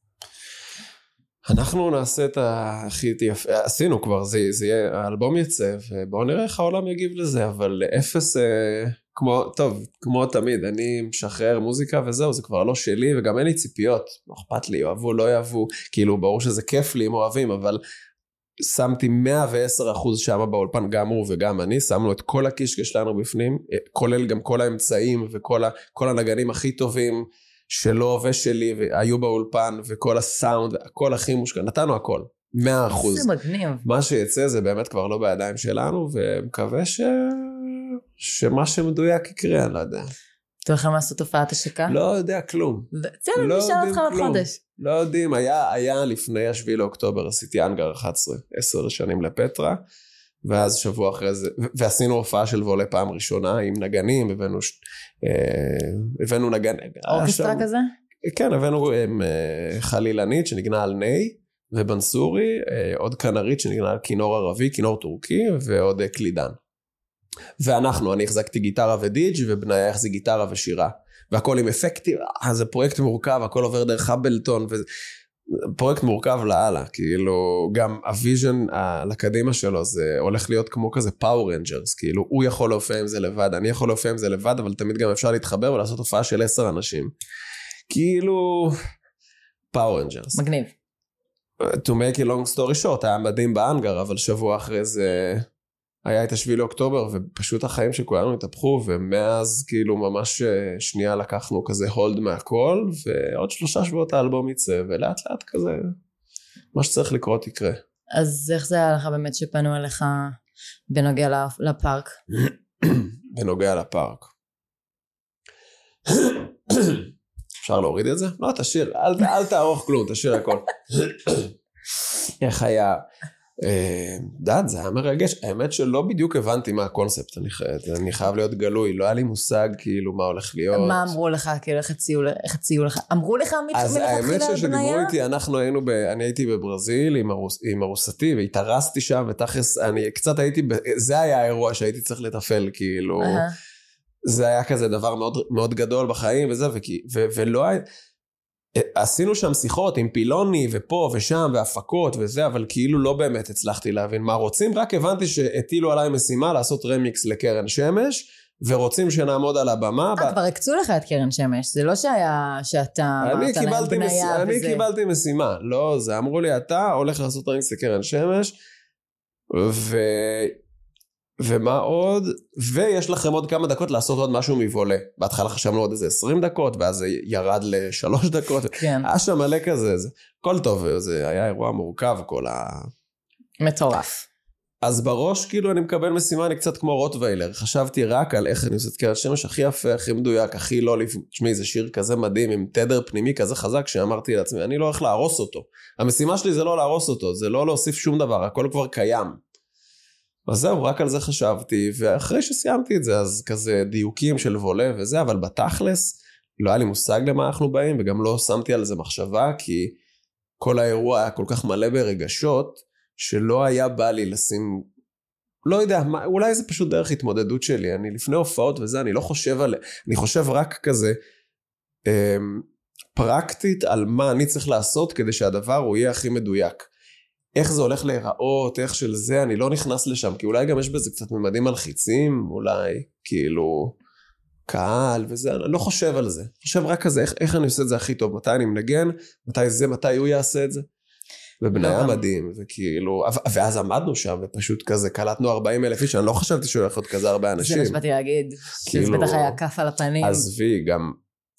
S1: אנחנו נעשה את הכי יפה, עשינו כבר, זה, זה יהיה, האלבום יצא, ובואו נראה איך העולם יגיב לזה, אבל אפס... כמו, טוב, כמו תמיד, אני משחרר מוזיקה וזהו, זה כבר לא שלי, וגם אין לי ציפיות, לא אכפת לי, אוהבו, לא יאהבו, כאילו ברור שזה כיף לי אם אוהבים, אבל שמתי מאה ועשר אחוז שם באולפן, גם הוא וגם אני, שמנו את כל הקישקע שלנו בפנים, כולל גם כל האמצעים, וכל ה, כל הנגנים הכי טובים, שלו ושלי, והיו באולפן, וכל הסאונד, הכל הכי מושקע, נתנו הכל, מאה אחוז.
S2: זה מגניב.
S1: מה שיצא זה באמת כבר לא בידיים שלנו, ומקווה ש... שמה שמדויק יקרה, אני לא יודע.
S2: אתה הולכים לעשות תופעת השקה?
S1: לא יודע כלום.
S2: בסדר, נשאר אותך עוד חודש.
S1: לא יודעים, היה, היה לפני השביעי לאוקטובר, עשיתי אנגר אחת עשרה, עשר שנים לפטרה, ואז שבוע אחרי זה, ועשינו הופעה של וולה פעם ראשונה, עם נגנים, הבאנו, הבאנו נגן...
S2: אורקסטרה כזה?
S1: כן, הבאנו חלילנית שנגנה על ני, ובנסורי, עוד כנרית שנגנה על כינור ערבי, כינור טורקי, ועוד קלידן. ואנחנו, אני החזקתי גיטרה ודיג' ובניה החזי גיטרה ושירה, והכל עם אפקטים, אה, זה פרויקט מורכב, הכל עובר דרך הבלטון, וזה פרויקט מורכב להלאה, כאילו גם הוויז'ן לקדימה שלו, זה הולך להיות כמו כזה פאור רנג'רס, כאילו הוא יכול להופיע עם זה לבד, אני יכול להופיע עם זה לבד, אבל תמיד גם אפשר להתחבר ולעשות הופעה של עשר אנשים, כאילו פאור רנג'רס.
S2: מגניב.
S1: To make a long story short, היה מדהים באנגר, אבל שבוע אחרי זה... היה את השביעי לאוקטובר, ופשוט החיים שכולנו התהפכו, ומאז כאילו ממש שנייה לקחנו כזה הולד מהכל, ועוד שלושה שבועות האלבום יצא, ולאט לאט כזה, מה שצריך לקרות יקרה.
S2: אז איך זה היה לך באמת שפנו אליך בנוגע לפארק?
S1: בנוגע לפארק. אפשר להוריד את זה? לא, תשאיר, אל, אל תערוך כלום, תשאיר הכל. איך היה? דעת, זה היה מרגש. האמת שלא בדיוק הבנתי מה הקונספט, אני, אני חייב להיות גלוי, לא היה לי מושג כאילו מה הולך להיות.
S2: מה אמרו לך, כאילו איך הציעו, איך הציעו לך? אמרו לך מלכתחילה?
S1: אז האמת ששדיברו איתי, אנחנו היינו, ב, אני הייתי בברזיל עם, ארוס, עם ארוסתי, והתארסתי שם, ותכלס, אני קצת הייתי, ב, זה היה האירוע שהייתי צריך לטפל, כאילו, זה היה כזה דבר מאוד, מאוד גדול בחיים, וזה, וכי, ו, ולא היה, עשינו שם שיחות עם פילוני ופה ושם והפקות וזה, אבל כאילו לא באמת הצלחתי להבין מה רוצים, רק הבנתי שהטילו עליי משימה לעשות רמיקס לקרן שמש, ורוצים שנעמוד על הבמה.
S2: אה, כבר הקצו לך את קרן שמש, זה לא שהיה שאתה אמרת להם בניה וזה.
S1: אני קיבלתי משימה, לא, זה אמרו לי, אתה הולך לעשות רמיקס לקרן שמש, ו... ומה עוד? ויש לכם עוד כמה דקות לעשות עוד משהו מבולה. בהתחלה חשבנו עוד איזה עשרים דקות, ואז זה ירד לשלוש דקות.
S2: כן.
S1: היה שם מלא כזה, זה, כל טוב, זה היה אירוע מורכב, כל ה...
S2: מטורף.
S1: אז בראש, כאילו, אני מקבל משימה, אני קצת כמו רוטוויילר. חשבתי רק על איך אני עושה את קרן שמש, הכי יפה, הכי מדויק, הכי לא לפ... תשמעי, זה שיר כזה מדהים, עם תדר פנימי כזה חזק, שאמרתי לעצמי, אני לא הולך להרוס אותו. המשימה שלי זה לא להרוס אותו, זה לא להוסיף שום דבר, הכל כבר קיים. אז זהו, רק על זה חשבתי, ואחרי שסיימתי את זה, אז כזה דיוקים של וולה וזה, אבל בתכלס, לא היה לי מושג למה אנחנו באים, וגם לא שמתי על זה מחשבה, כי כל האירוע היה כל כך מלא ברגשות, שלא היה בא לי לשים, לא יודע, מה, אולי זה פשוט דרך התמודדות שלי, אני לפני הופעות וזה, אני לא חושב על, אני חושב רק כזה, אמ, פרקטית על מה אני צריך לעשות, כדי שהדבר הוא יהיה הכי מדויק. איך זה הולך להיראות, איך של זה, אני לא נכנס לשם, כי אולי גם יש בזה קצת ממדים מלחיצים, אולי כאילו קהל וזה, אני לא חושב על זה, חושב רק כזה, איך, איך אני עושה את זה הכי טוב, מתי אני מנגן, מתי זה, מתי הוא יעשה את זה, ובניה מדהים, וכאילו, ואז עמדנו שם, ופשוט כזה קלטנו ארבעים אלף איש, אני לא חשבתי שהוא הולך להיות כזה הרבה אנשים.
S2: זה משפטי להגיד, שזה בטח היה כף על הפנים.
S1: אז וי, גם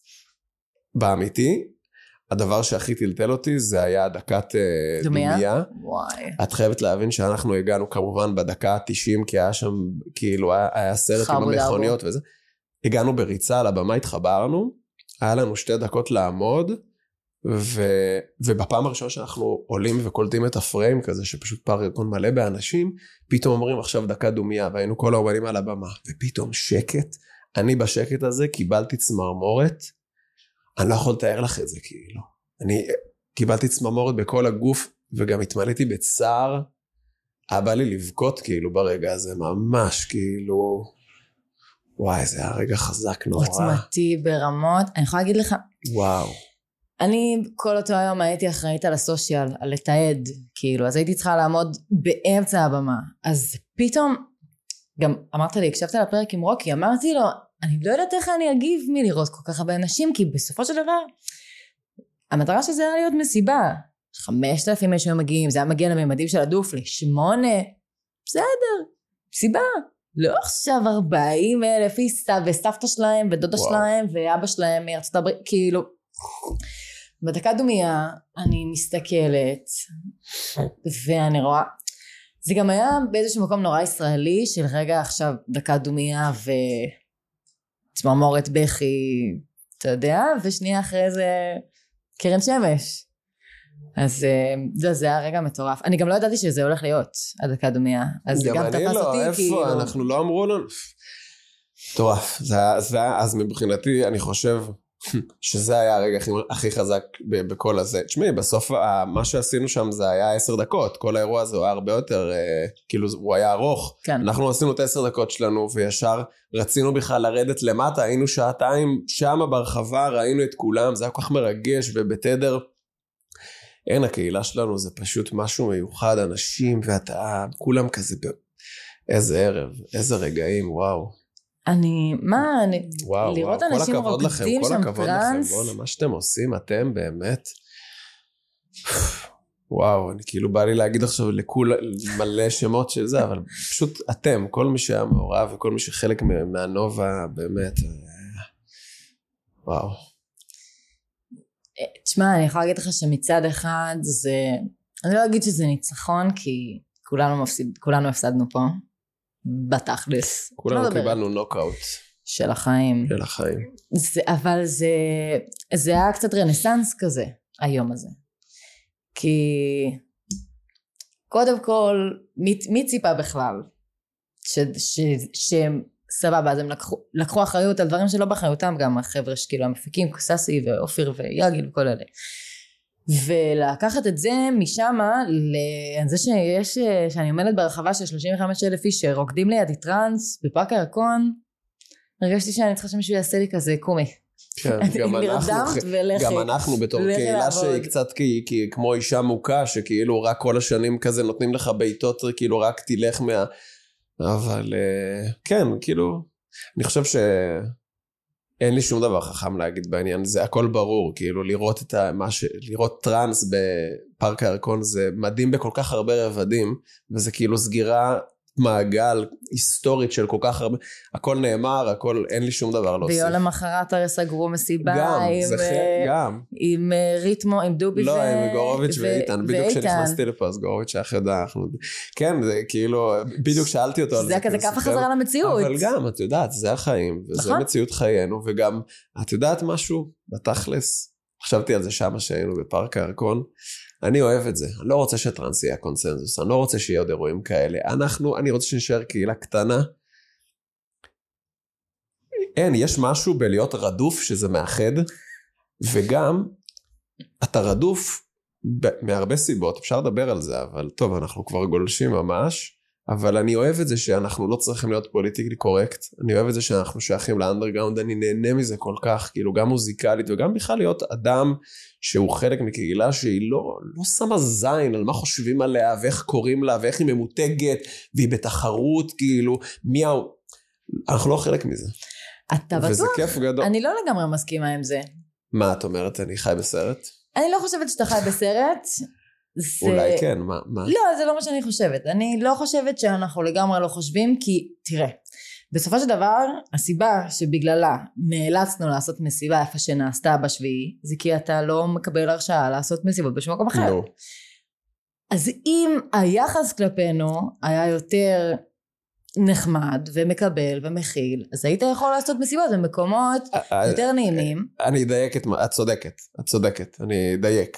S1: באמיתי, הדבר שהכי טלטל אותי זה היה דקת דומיה. דומיה.
S2: וואי.
S1: את חייבת להבין שאנחנו הגענו כמובן בדקה ה-תשעים, כי היה שם, כאילו, היה, היה סרט עם המכוניות וזה. הגענו בריצה על הבמה, התחברנו, היה לנו שתי דקות לעמוד, ו... ובפעם הראשונה שאנחנו עולים וקולטים את הפריים כזה, שפשוט פער ארגון מלא באנשים, פתאום אומרים עכשיו דקה דומיה, והיינו כל האומנים על הבמה, ופתאום שקט, אני בשקט הזה קיבלתי צמרמורת, אני לא יכול לתאר לך את זה, כאילו. אני קיבלתי צמרמורת בכל הגוף, וגם התמלאתי בצער, היה בא לי לבכות, כאילו, ברגע הזה, ממש, כאילו, וואי, זה היה רגע חזק נורא.
S2: עוצמתי ברמות, אני יכולה להגיד לך,
S1: וואו.
S2: אני כל אותו היום הייתי אחראית על הסושיאל, על לתעד, כאילו, אז הייתי צריכה לעמוד באמצע הבמה, אז פתאום, גם אמרת לי, הקשבת על הפרק עם רוקי, אמרתי לו, אני לא יודעת איך אני אגיב מלראות כל כך הרבה אנשים, כי בסופו של דבר, המטרה של זה היה להיות מסיבה. חמשת אלפים שהיו מגיעים, זה היה מגיע לממדים של הדופלי, שמונה, בסדר, מסיבה. לא עכשיו ארבעים אלף, וסבתא שלהם, ודודה וואו. שלהם, ואבא שלהם מארצות הברית, כאילו, בדקה דומיה, אני מסתכלת, ואני רואה, זה גם היה באיזשהו מקום נורא ישראלי, של רגע עכשיו דקה דומיה, ו... צמרמורת בכי, אתה יודע, ושנייה אחרי זה קרן שמש. אז זה, זה היה רגע מטורף. אני גם לא ידעתי שזה הולך להיות, הדקה דומיה. אז גם, גם תפס לא, אותי איפה, כאילו...
S1: אנחנו לא אמרו לנו... מטורף. זה, זה, אז מבחינתי, אני חושב שזה היה הרגע הכי, הכי חזק ב, בכל הזה. תשמעי, בסוף מה שעשינו שם זה היה עשר דקות. כל האירוע הזה הוא היה הרבה יותר, כאילו הוא היה ארוך.
S2: כן.
S1: אנחנו עשינו את העשר דקות שלנו, וישר רצינו בכלל לרדת למטה, היינו שעתיים שם ברחבה, ראינו את כולם, זה היה כל כך מרגש, ובתדר, אין, הקהילה שלנו זה פשוט משהו מיוחד, אנשים, ואתה, כולם כזה, איזה ערב, איזה רגעים, וואו.
S2: אני, מה, אני,
S1: וואו,
S2: לראות
S1: וואו,
S2: אנשים
S1: רוקדים
S2: שם
S1: לכם,
S2: טרנס.
S1: לכם, בואו, מה שאתם עושים, אתם באמת, וואו, אני כאילו בא לי להגיד עכשיו לכול מלא שמות של זה, אבל פשוט אתם, כל מי שהיה מעורב, וכל מי שחלק מהנובה, באמת, וואו.
S2: תשמע, אני יכולה להגיד לך שמצד אחד זה, אני לא אגיד שזה ניצחון, כי כולנו מפסיד, כולנו הפסדנו פה. בתכלס.
S1: כולנו קיבלנו נוקאוט.
S2: של החיים.
S1: של החיים.
S2: זה, אבל זה, זה היה קצת רנסנס כזה, היום הזה. כי קודם כל, מי, מי ציפה בכלל? ש, ש, שהם סבבה, אז הם לקחו, לקחו אחריות על דברים שלא באחריותם, גם החבר'ה שכאילו המפיקים, ססי ואופיר ויגיל וכל אלה. ולקחת את זה משם לזה שיש, שאני עומדת ברחבה של שלושים וחמישה אלף איש שרוקדים לידי טרנס בפארק הירקון, הרגשתי שאני צריכה שמישהו יעשה לי כזה קומי.
S1: כן, גם אנחנו, גם אנחנו בתור קהילה שהיא קצת כמו אישה מוכה, שכאילו רק כל השנים כזה נותנים לך ביתות, כאילו רק תלך מה... אבל כן, כאילו, אני חושב שאין לי שום דבר חכם להגיד בעניין, זה הכל ברור, כאילו לראות את מה ש... לראות טרנס בפארק הירקון זה מדהים בכל כך הרבה רבדים, וזה כאילו סגירה מעגל היסטורית של כל כך הרבה, הכל נאמר, הכל, אין לי שום דבר להוסיף.
S2: ויום למחרת הרי סגרו מסיבה
S1: גם,
S2: עם,
S1: זה חי... גם.
S2: עם ריתמו, עם דובי
S1: לא,
S2: ו...
S1: עם גורוביץ' ו... ואיתן, בדיוק כשנכנסתי לפה, אז גורוביץ' היה חדה, אנחנו... כן, זה כאילו, בדיוק שאלתי אותו על זה.
S2: זה כזה ככה חזרה למציאות.
S1: אבל גם, את יודעת, זה החיים, וזה נכון? מציאות חיינו, וגם, את יודעת משהו, בתכלס, חשבתי על זה שמה שהיינו בפארק הירקון, אני אוהב את זה, אני לא רוצה שטרנס יהיה קונסנזוס, אני לא רוצה שיהיה עוד אירועים כאלה, אנחנו, אני רוצה שנשאר קהילה קטנה, אין, יש משהו בלהיות רדוף שזה מאחד, וגם, אתה רדוף מהרבה סיבות, אפשר לדבר על זה, אבל טוב, אנחנו כבר גולשים ממש, אבל אני אוהב את זה שאנחנו לא צריכים להיות פוליטיקלי קורקט, אני אוהב את זה שאנחנו שייכים לאנדרגראונד, אני נהנה מזה כל כך, כאילו גם מוזיקלית, וגם בכלל להיות אדם שהוא חלק מקהילה שהיא לא, לא שמה זין על מה חושבים עליה, ואיך קוראים לה, ואיך היא ממותגת, והיא בתחרות, כאילו, מי ה... אנחנו לא חלק מזה.
S2: אתה בטוח?
S1: וזה כיף גדול.
S2: אני לא לגמרי מסכימה עם זה.
S1: מה את אומרת? אני חי בסרט?
S2: אני לא חושבת שאתה חי בסרט. זה...
S1: אולי כן, מה, מה?
S2: לא, זה לא מה שאני חושבת. אני לא חושבת שאנחנו לגמרי לא חושבים, כי תראה, בסופו של דבר, הסיבה שבגללה נאלצנו לעשות מסיבה איפה שנעשתה בשביעי, זה כי אתה לא מקבל הרשאה לעשות מסיבות בשום מקום אחר.
S1: לא.
S2: אז אם היחס כלפינו היה יותר נחמד ומקבל ומכיל, אז היית יכול לעשות מסיבות במקומות יותר נעימים.
S1: אני אדייק את מה, את צודקת, את צודקת, אני אדייק.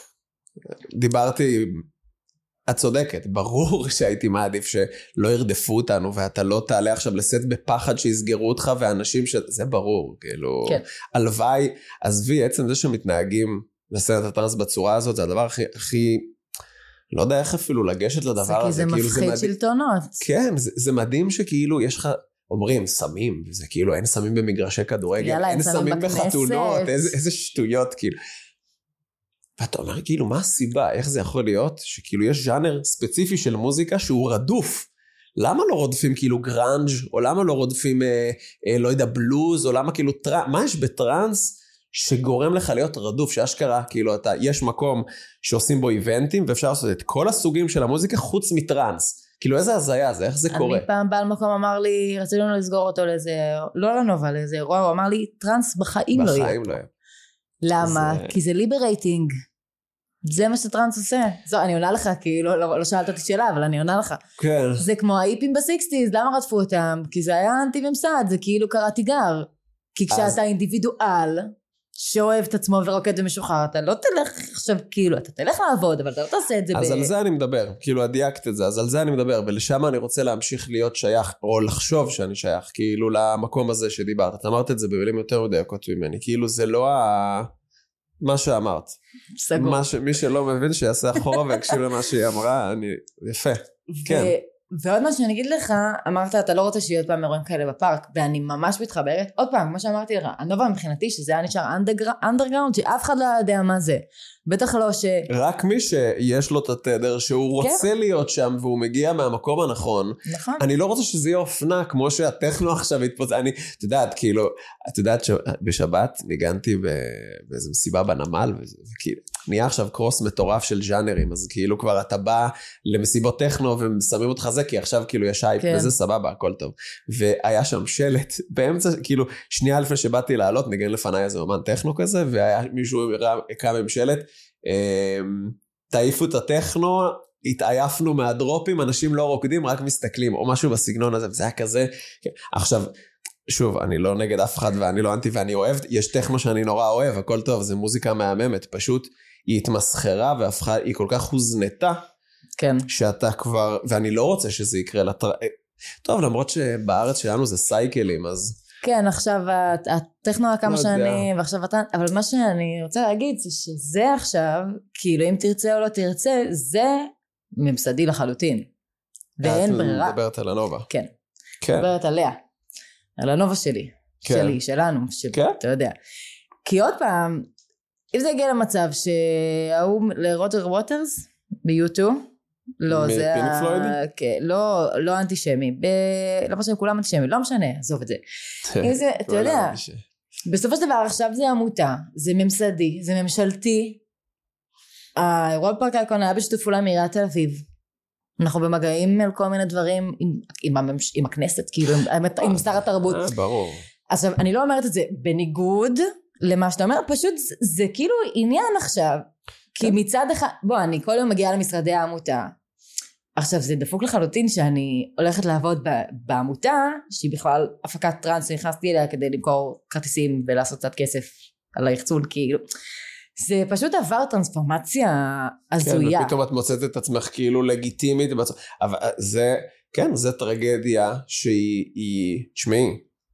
S1: דיברתי, את צודקת, ברור שהייתי מעדיף שלא ירדפו אותנו, ואתה לא תעלה עכשיו לשאת בפחד שיסגרו אותך, ואנשים ש... זה ברור, כאילו,
S2: כן.
S1: הלוואי, עזבי, עצם זה שמתנהגים לסצנת הטרנס בצורה הזאת, זה הדבר הכי, הכי, לא יודע איך אפילו לגשת לדבר הזה,
S2: זה
S1: כאילו
S2: מפחיד
S1: זה
S2: שלטונות.
S1: כן, זה, זה מדהים שכאילו יש לך, אומרים, סמים, וזה כאילו אין סמים במגרשי כדורגל,
S2: יאללה,
S1: אין
S2: סמים
S1: סמים בחתונות, איזה, איזה שטויות, כאילו. ואתה אומר, כאילו, מה הסיבה? איך זה יכול להיות? שכאילו יש ז'אנר ספציפי של מוזיקה שהוא רדוף. למה לא רודפים כאילו גרנג', או למה לא רודפים, אה, אה, לא יודע, בלוז, או למה כאילו, טר... מה יש בטרנס שגורם לך להיות רדוף, שאשכרה, כאילו, אתה, יש מקום שעושים בו איבנטים, ואפשר לעשות את כל הסוגים של המוזיקה חוץ מטרנס. כאילו, איזה הזיה זה, איך זה קורה?
S2: אני פעם בעל מקום אמר לי, רצינו לסגור אותו לאיזה, לא לנו, אבל לאיזה אירוע, הוא אמר לי, טרנס בחיים לא יהיה.
S1: בחיים לא יהיה.
S2: למה?
S1: זה...
S2: כי זה ליברייטינג. זה מה שטרנס עושה. זו, אני עונה לך, כי לא, לא, לא שאלת אותי שאלה, אבל אני עונה לך.
S1: כן.
S2: זה כמו האיפים בסיקסטיז, למה רדפו אותם? כי זה היה אנטי-ממסד, זה כאילו קרא תיגר. כי כשאתה אז... אינדיבידואל, שאוהב את עצמו ורוקד ומשוחרר, אתה לא תלך עכשיו, כאילו, אתה תלך לעבוד, אבל אתה לא תעשה את זה.
S1: אז
S2: ב...
S1: על זה אני מדבר, כאילו, הדייקת את זה, אז על זה אני מדבר, ולשם אני רוצה להמשיך להיות שייך, או לחשוב שאני שייך, כאילו, למקום הזה שדיברת. את אמרת את זה במילים יותר מדייקות ממני, כאילו, זה לא ה... מה שאמרת.
S2: סגור.
S1: מה ש... מי שלא מבין שיעשה אחורה ויקשיב למה שהיא אמרה, אני... יפה. כן.
S2: ועוד מה שאני אגיד לך, אמרת, אתה לא רוצה שיהיה עוד פעם אירועים כאלה בפארק, ואני ממש מתחברת, עוד פעם, כמו שאמרתי לך, הנובה מבחינתי, שזה היה נשאר אנדרגראונד, שאף אחד לא יודע מה זה. בטח לא ש... רק
S1: מי שיש לו את התדר, שהוא רוצה להיות שם, והוא מגיע מהמקום הנכון.
S2: נכון.
S1: אני לא רוצה שזה יהיה אופנה, כמו שהטכנו עכשיו התפוצע. אני, את יודעת, כאילו, את יודעת שבשבת ניגנתי באיזו מסיבה בנמל, וכאילו, נהיה עכשיו קרוס מטורף של ז'אנרים, אז כאילו כבר אתה בא למסיבות טכנו, ושמים אותך זה, כי עכשיו כאילו יש אייפ, וזה סבבה, הכל טוב. והיה שם שלט, באמצע, כאילו, שנייה לפני שבאתי לעלות, ניגן לפניי איזה אומן טכנו כזה, והיה מישהו קם עם שלט, תעיפו את הטכנו, התעייפנו מהדרופים, אנשים לא רוקדים, רק מסתכלים, או משהו בסגנון הזה, וזה היה כזה, עכשיו, שוב, אני לא נגד אף אחד ואני לא אנטי ואני אוהב, יש טכנו שאני נורא אוהב, הכל טוב, זה מוזיקה מהממת, פשוט היא התמסחרה והפכה, היא כל כך הוזנתה,
S2: כן.
S1: שאתה כבר, ואני לא רוצה שזה יקרה לטר... טוב, למרות שבארץ שלנו זה סייקלים, אז...
S2: כן, עכשיו הטכנו כמה שנים, ועכשיו אתה, אבל מה שאני רוצה להגיד זה שזה עכשיו, כאילו אם תרצה או לא תרצה, זה ממסדי לחלוטין. ואין ברירה.
S1: את מדברת על הנובה.
S2: כן.
S1: כן.
S2: מדברת עליה. על הנובה שלי.
S1: כן.
S2: שלי, שלנו, שלי,
S1: כן.
S2: אתה יודע. כי עוד פעם, אם זה הגיע למצב שההוא לרוטר ווטרס ביוטיוב, לא, זה...
S1: מפינק פלויד?
S2: כן, לא, לא אנטישמי. ב... לא משנה, כולם אנטישמי, לא משנה, עזוב את זה. אם זה, אתה יודע, בסופו של דבר עכשיו זה עמותה, זה ממסדי, זה ממשלתי. האירוע פארק אייקון היה בשיתוף פעולה מעיריית תל אביב. אנחנו במגעים על כל מיני דברים עם, עם, הממש, עם הכנסת, כאילו, עם, עם שר התרבות.
S1: ברור.
S2: עכשיו, אני לא אומרת את זה בניגוד למה שאתה אומר, פשוט זה, זה כאילו עניין עכשיו. כי מצד אחד, בוא, אני כל יום מגיעה למשרדי העמותה. עכשיו, זה דפוק לחלוטין שאני הולכת לעבוד בעמותה, שהיא בכלל הפקת טרנס שנכנסתי אליה כדי למכור כרטיסים ולעשות קצת כסף על היחצול, כאילו. זה פשוט עבר טרנספורמציה הזויה.
S1: כן, ופתאום את מוצאת את עצמך כאילו לגיטימית, אבל זה, כן, זה טרגדיה שהיא, שמעי,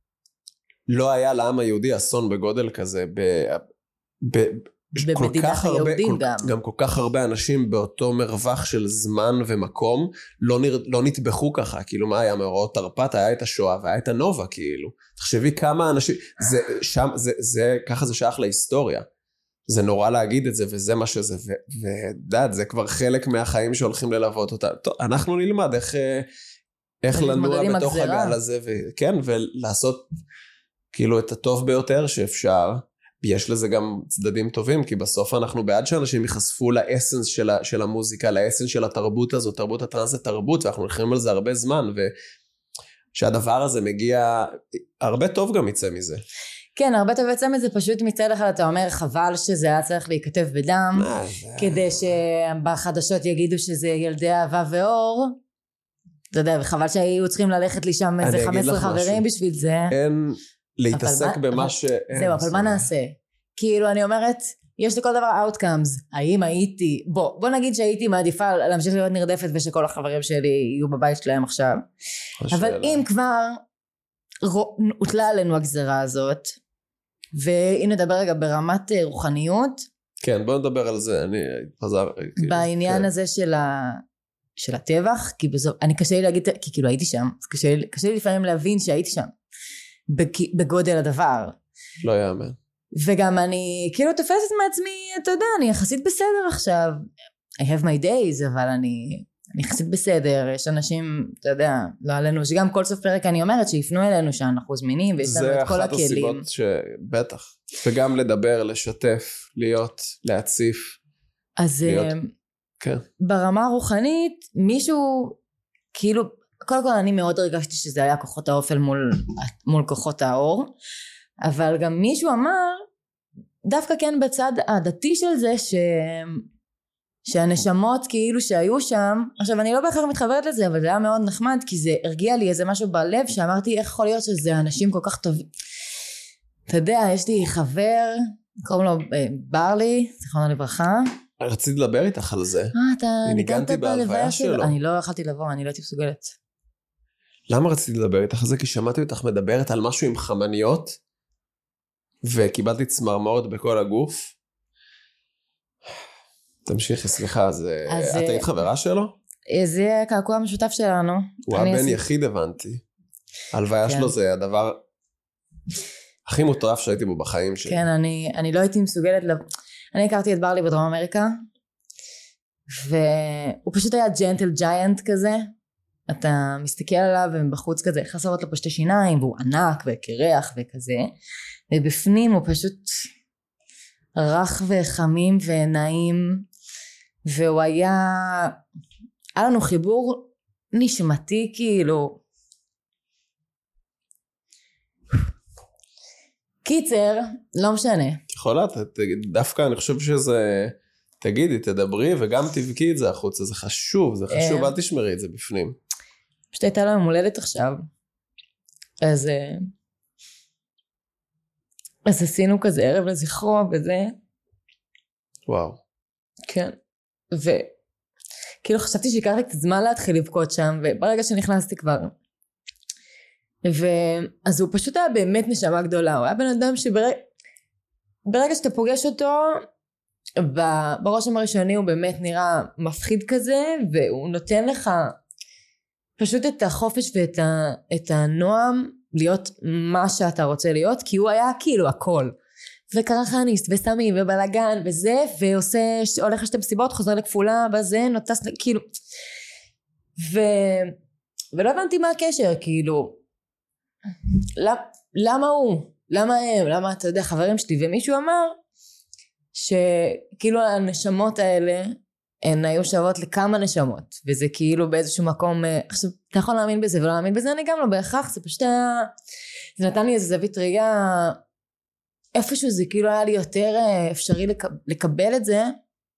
S1: לא היה לעם היהודי אסון בגודל כזה, ב... ב
S2: במדינת היהודים גם.
S1: גם כל כך הרבה אנשים באותו מרווח של זמן ומקום לא, נר, לא נטבחו ככה, כאילו מה היה מאורעות תרפ"ט, היה את השואה והיה את הנובה כאילו, תחשבי כמה אנשים, זה, שם, זה, זה, ככה זה שייך להיסטוריה, זה נורא להגיד את זה וזה מה שזה, ודעת, זה כבר חלק מהחיים שהולכים ללוות אותה, טוב, אנחנו נלמד איך, איך לנוע בתוך הגל הזה, וכן, ולעשות כאילו את הטוב ביותר שאפשר, יש לזה גם צדדים טובים, כי בסוף אנחנו בעד שאנשים יחשפו לאסנס של, של המוזיקה, לאסנס של התרבות הזו, תרבות הטרנס זה תרבות, ואנחנו הולכים על זה הרבה זמן, ושהדבר הזה מגיע, הרבה טוב גם יצא מזה.
S2: כן, הרבה טוב יצא מזה, פשוט מצד אחד אתה אומר, חבל שזה היה צריך להיכתב בדם, כדי שבחדשות יגידו שזה ילדי אהבה ואור, אתה יודע, וחבל שהיו צריכים ללכת לי שם איזה חמישה עשר חברים בשביל זה.
S1: אין... להתעסק במה ש...
S2: זהו, אבל מה נעשה? כאילו אני אומרת, יש לכל דבר outcomes, האם הייתי, בוא, בוא נגיד שהייתי מעדיפה להמשיך להיות נרדפת ושכל החברים שלי יהיו בבית שלהם עכשיו, אבל אם כבר הוטלה עלינו הגזרה הזאת, ואם נדבר רגע ברמת רוחניות,
S1: כן, בוא נדבר על זה, אני חזר...
S2: בעניין הזה של ה... של הטבח, כי בסוף, אני קשה לי להגיד, כי כאילו הייתי שם, אז קשה לי, קשה לי לפעמים להבין שהייתי שם. בגודל הדבר.
S1: לא יאמן.
S2: וגם אני כאילו תופסת מעצמי, אתה יודע, אני יחסית בסדר עכשיו. I have my days, אבל אני, אני יחסית בסדר. יש אנשים, אתה יודע, לא עלינו, שגם כל סוף פרק אני אומרת שיפנו אלינו שאנחנו זמינים, ויש לנו את כל הכלים.
S1: זה אחת הסיבות שבטח. וגם לדבר, לשתף, להיות, להציף.
S2: אז
S1: להיות, כן.
S2: ברמה הרוחנית, מישהו, כאילו, קודם כל אני מאוד הרגשתי שזה היה כוחות האופל מול, מול כוחות האור, אבל גם מישהו אמר, דווקא כן בצד הדתי של זה, ש... שהנשמות כאילו שהיו שם, עכשיו אני לא בהכרח מתחברת לזה, אבל זה היה מאוד נחמד, כי זה הרגיע לי איזה משהו בלב, שאמרתי איך יכול להיות שזה אנשים כל כך טובים. אתה יודע, יש לי חבר, קוראים לו ברלי, זכרונו לברכה.
S1: רציתי לדבר איתך על זה.
S2: אה, אתה ניגנת בלוויה שלו. אני לא יכולתי לבוא, אני לא הייתי מסוגלת.
S1: למה רציתי לדבר איתך על זה? כי שמעתי אותך מדברת על משהו עם חמניות, וקיבלתי צמרמורת בכל הגוף. תמשיכי, סליחה, אז את היית חברה שלו?
S2: זה קעקוע המשותף שלנו.
S1: הוא הבן יחיד הבנתי. הלוויה שלו זה הדבר הכי מוטרף שהייתי בו בחיים שלי.
S2: כן, אני לא הייתי מסוגלת, אני הכרתי את ברלי בדרום אמריקה, והוא פשוט היה ג'נטל ג'יינט כזה, אתה מסתכל עליו ובחוץ כזה, חסרות לו פה שתי שיניים, והוא ענק וקרח וכזה, ובפנים הוא פשוט רך וחמים ונעים, והוא היה, היה לנו חיבור נשמתי כאילו, קיצר, לא משנה.
S1: יכולה, דווקא אני חושב שזה, תגידי, תדברי וגם תבכי את זה החוצה, זה חשוב, זה חשוב, אל תשמרי את זה בפנים.
S2: פשוט הייתה לו יום הולדת עכשיו, אז אז עשינו כזה ערב לזכרו וזה.
S1: וואו.
S2: כן. וכאילו חשבתי שיקח לי קצת זמן להתחיל לבכות שם, וברגע שנכנסתי כבר. ואז הוא פשוט היה באמת נשמה גדולה, הוא היה בן אדם שברגע ברגע שאתה פוגש אותו, ברושם הראשוני הוא באמת נראה מפחיד כזה, והוא נותן לך פשוט את החופש ואת ה, את הנועם להיות מה שאתה רוצה להיות, כי הוא היה כאילו הכל. וקרחניסט וסמים ובלגן וזה, ועושה, הולך לשתי מסיבות, חוזר לכפולה, בזה, נוטס, כאילו. ו, ולא הבנתי מה הקשר, כאילו, למה הוא? למה הם? למה, אתה יודע, חברים שלי? ומישהו אמר, שכאילו הנשמות האלה, הן היו שוות לכמה נשמות, וזה כאילו באיזשהו מקום, עכשיו, אתה יכול להאמין בזה ולא להאמין בזה, אני גם לא בהכרח, זה פשוט היה, זה נתן לי איזו זווית ראייה, איפשהו זה כאילו היה לי יותר אפשרי לקבל את זה,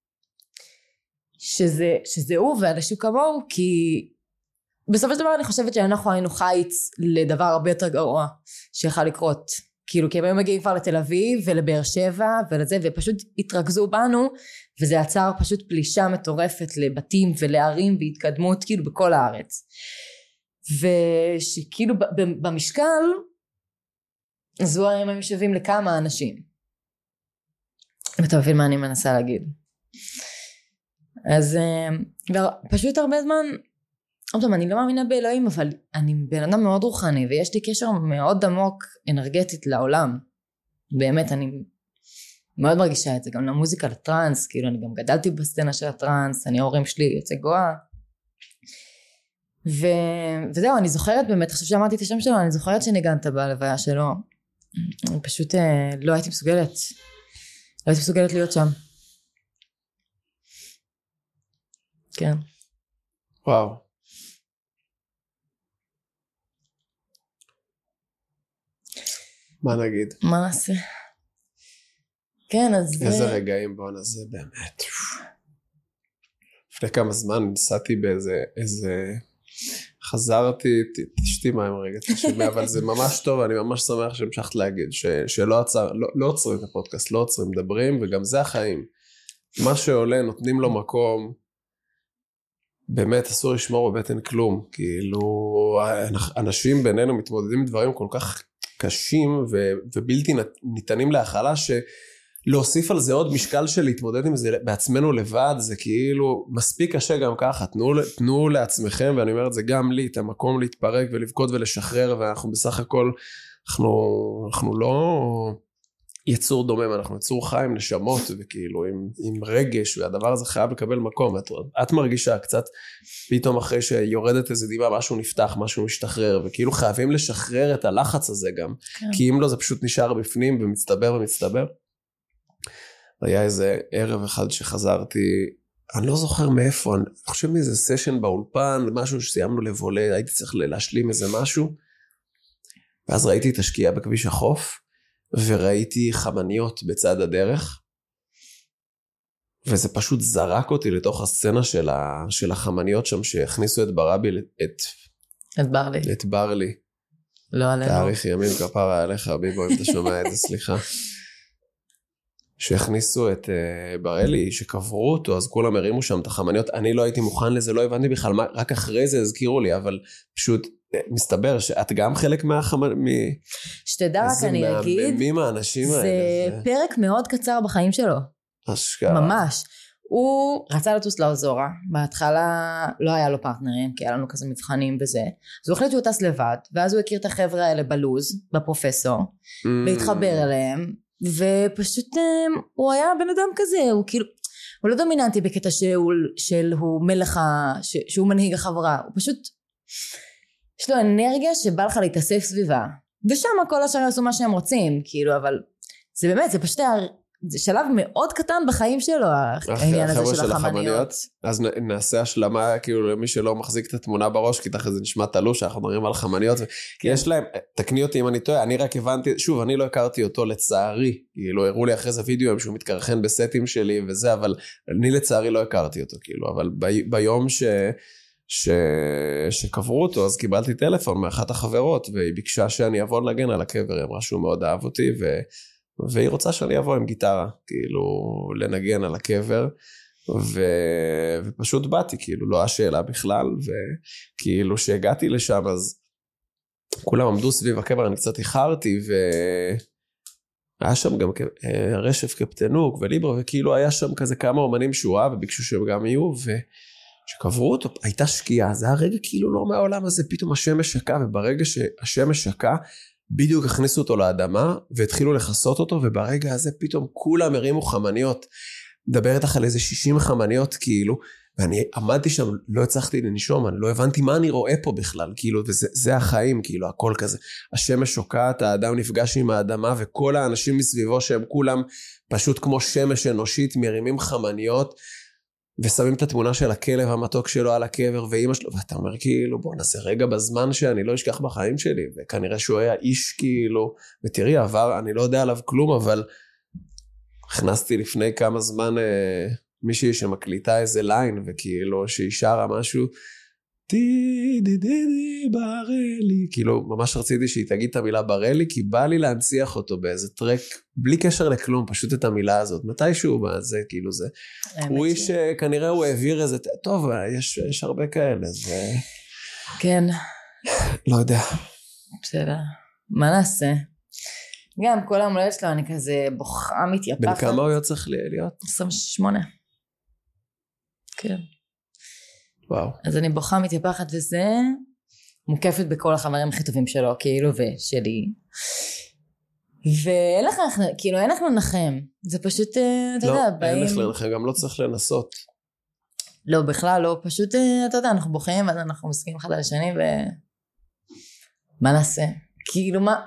S2: שזה, שזה הוא ואנשים כמוהו, כי בסופו של דבר אני חושבת שאנחנו היינו חיץ לדבר הרבה יותר גרוע, שיכל לקרות, כאילו כי הם היו מגיעים כבר לתל אביב ולבאר שבע ולזה, ופשוט התרכזו בנו, וזה יצר פשוט פלישה מטורפת לבתים ולערים והתקדמות כאילו בכל הארץ. ושכאילו במשקל, זו הם משווים לכמה אנשים. אם אתה מבין מה אני מנסה להגיד. אז פשוט הרבה זמן, טוב, אני לא מאמינה באלוהים, אבל אני בן אדם מאוד רוחני, ויש לי קשר מאוד עמוק אנרגטית לעולם. באמת, אני מאוד מרגישה את זה, גם למוזיקה, לטרנס, כאילו אני גם גדלתי בסצנה של הטרנס, אני ההורים שלי יוצא גואה. ו... וזהו, אני זוכרת באמת, עכשיו שאמרתי את השם שלו, אני זוכרת שניגנת בהלוויה שלו. אני פשוט לא הייתי מסוגלת. לא הייתי מסוגלת להיות שם. כן.
S1: וואו. מה נגיד?
S2: מה נעשה? כן, אז...
S1: איזה רגעים בוא נעשה באמת. לפני כמה זמן נסעתי באיזה... איזה... חזרתי, תשתי מים רגע, תשמע, אבל זה ממש טוב, אני ממש שמח שהמשכת להגיד, ש, שלא עצר, לא, לא עוצרים את הפודקאסט, לא עוצרים, מדברים, וגם זה החיים. מה שעולה, נותנים לו מקום, באמת אסור לשמור בבטן כלום, כאילו, אנשים בינינו מתמודדים עם דברים כל כך קשים, ו, ובלתי ניתנים להכלה, ש... להוסיף על זה עוד משקל של להתמודד עם זה בעצמנו לבד, זה כאילו מספיק קשה גם ככה, תנו, תנו לעצמכם, ואני אומר את זה גם לי, את המקום להתפרק ולבכות ולשחרר, ואנחנו בסך הכל, אנחנו, אנחנו לא יצור דומם, אנחנו יצור חי עם נשמות, וכאילו עם, עם רגש, והדבר הזה חייב לקבל מקום, את, את מרגישה קצת, פתאום אחרי שיורדת איזה דיבה, משהו נפתח, משהו משתחרר, וכאילו חייבים לשחרר את הלחץ הזה גם, כן. כי אם לא זה פשוט נשאר בפנים, ומצטבר ומצטבר, היה איזה ערב אחד שחזרתי, אני לא זוכר מאיפה, אני חושב מאיזה סשן באולפן, משהו שסיימנו לבולה, הייתי צריך להשלים איזה משהו, ואז ראיתי את השקיעה בכביש החוף, וראיתי חמניות בצד הדרך, וזה פשוט זרק אותי לתוך הסצנה של, ה, של החמניות שם, שהכניסו את ברבי, את,
S2: את ברלי.
S1: את ברלי.
S2: לא עלינו.
S1: תאריך ימים כפרה עליך, ביבו, אם אתה שומע את זה, סליחה. שהכניסו את uh, ברלי, שקברו אותו, אז כולם הרימו שם את החמניות, אני לא הייתי מוכן לזה, לא הבנתי בכלל, מה, רק אחרי זה הזכירו לי, אבל פשוט מסתבר שאת גם חלק מהחמניות, מ...
S2: שתדע רק אני
S1: מה...
S2: אגיד,
S1: מי מהאנשים
S2: זה
S1: האלה?
S2: פרק מאוד קצר בחיים שלו,
S1: אשכרה.
S2: ממש, הוא רצה לטוס לאוזורה, בהתחלה לא היה לו פרטנרים, כי היה לנו כזה מבחנים וזה, אז הוא החליט שהוא טס לבד, ואז הוא הכיר את החבר'ה האלה בלוז, בפרופסור, mm. להתחבר אליהם, ופשוט הוא היה בן אדם כזה, הוא כאילו, הוא לא דומיננטי בקטע שהוא, של הוא מלך, ש, שהוא מנהיג החברה, הוא פשוט, יש לו אנרגיה שבא לך להתאסף סביבה, ושם כל השאר יעשו מה שהם רוצים, כאילו, אבל זה באמת, זה פשוט זה שלב מאוד קטן בחיים שלו, העניין הזה של החמניות.
S1: אז נעשה השלמה, כאילו, למי שלא מחזיק את התמונה בראש, כי תכף זה נשמע תלוש, אנחנו מדברים על חמניות, יש להם, תקני אותי אם אני טועה, אני רק הבנתי, שוב, אני לא הכרתי אותו לצערי, כאילו, הראו לי אחרי זה וידאו, שהוא מתקרחן בסטים שלי וזה, אבל אני לצערי לא הכרתי אותו, כאילו, אבל ביום ש... ש... שקברו אותו, אז קיבלתי טלפון מאחת החברות, והיא ביקשה שאני אבוא לנגן על הקבר, היא אמרה שהוא מאוד אהב אותי, ו... והיא רוצה שאני אבוא עם גיטרה, כאילו, לנגן על הקבר, ו... ופשוט באתי, כאילו, לא השאלה בכלל, וכאילו, שהגעתי לשם, אז כולם עמדו סביב הקבר, אני קצת איחרתי, והיה שם גם רשף קפטנוק וליברה, וכאילו היה שם כזה כמה אומנים שהוא אהב, וביקשו שהם גם יהיו, ושקברו אותו, הייתה שקיעה, זה הרגע כאילו לא מהעולם הזה, פתאום השמש שקע, וברגע שהשמש שקע, בדיוק הכניסו אותו לאדמה, והתחילו לחסות אותו, וברגע הזה פתאום כולם הרימו חמניות, מדבר איתך על איזה שישים חמניות כאילו, ואני עמדתי שם, לא הצלחתי לנשום, אני לא הבנתי מה אני רואה פה בכלל, כאילו, וזה זה החיים, כאילו, הכל כזה. השמש שוקעת, האדם נפגש עם האדמה, וכל האנשים מסביבו שהם כולם פשוט כמו שמש אנושית, מרימים חמניות, ושמים את התמונה של הכלב המתוק שלו על הקבר, ואמא שלו, ואתה אומר כאילו, בוא נעשה רגע בזמן שאני לא אשכח בחיים שלי, וכנראה שהוא היה איש כאילו, ותראי, עבר, אני לא יודע עליו כלום, אבל הכנסתי לפני כמה זמן אה, מישהי שמקליטה איזה ליין, וכאילו שהיא שרה משהו, די די די די ברלי, כאילו ממש רציתי שהיא תגיד את המילה ברלי, כי בא לי להנציח אותו באיזה טרק, בלי קשר לכלום, פשוט את המילה הזאת, מתישהו זה כאילו זה, הוא איש כנראה הוא העביר איזה, טוב, יש, יש הרבה כאלה, זה...
S2: כן.
S1: לא יודע.
S2: בסדר, מה נעשה? גם כל המולדת שלו אני כזה בוכה מתייפחת.
S1: בין כמה הוא צריך להיות?
S2: עשרים ושמונה. כן.
S1: וואו.
S2: אז אני בוכה מתייפחת וזה מוקפת בכל החברים הכי טובים שלו, כאילו ושלי. ואין לך, כאילו אין לך לנחם. זה פשוט, אתה יודע, באים...
S1: לא, אין לך לנחם, גם לא צריך לנסות.
S2: לא, בכלל לא, פשוט, אתה יודע, אנחנו בוכים, אז אנחנו מסכים אחד על השני ו... מה נעשה? כאילו מה...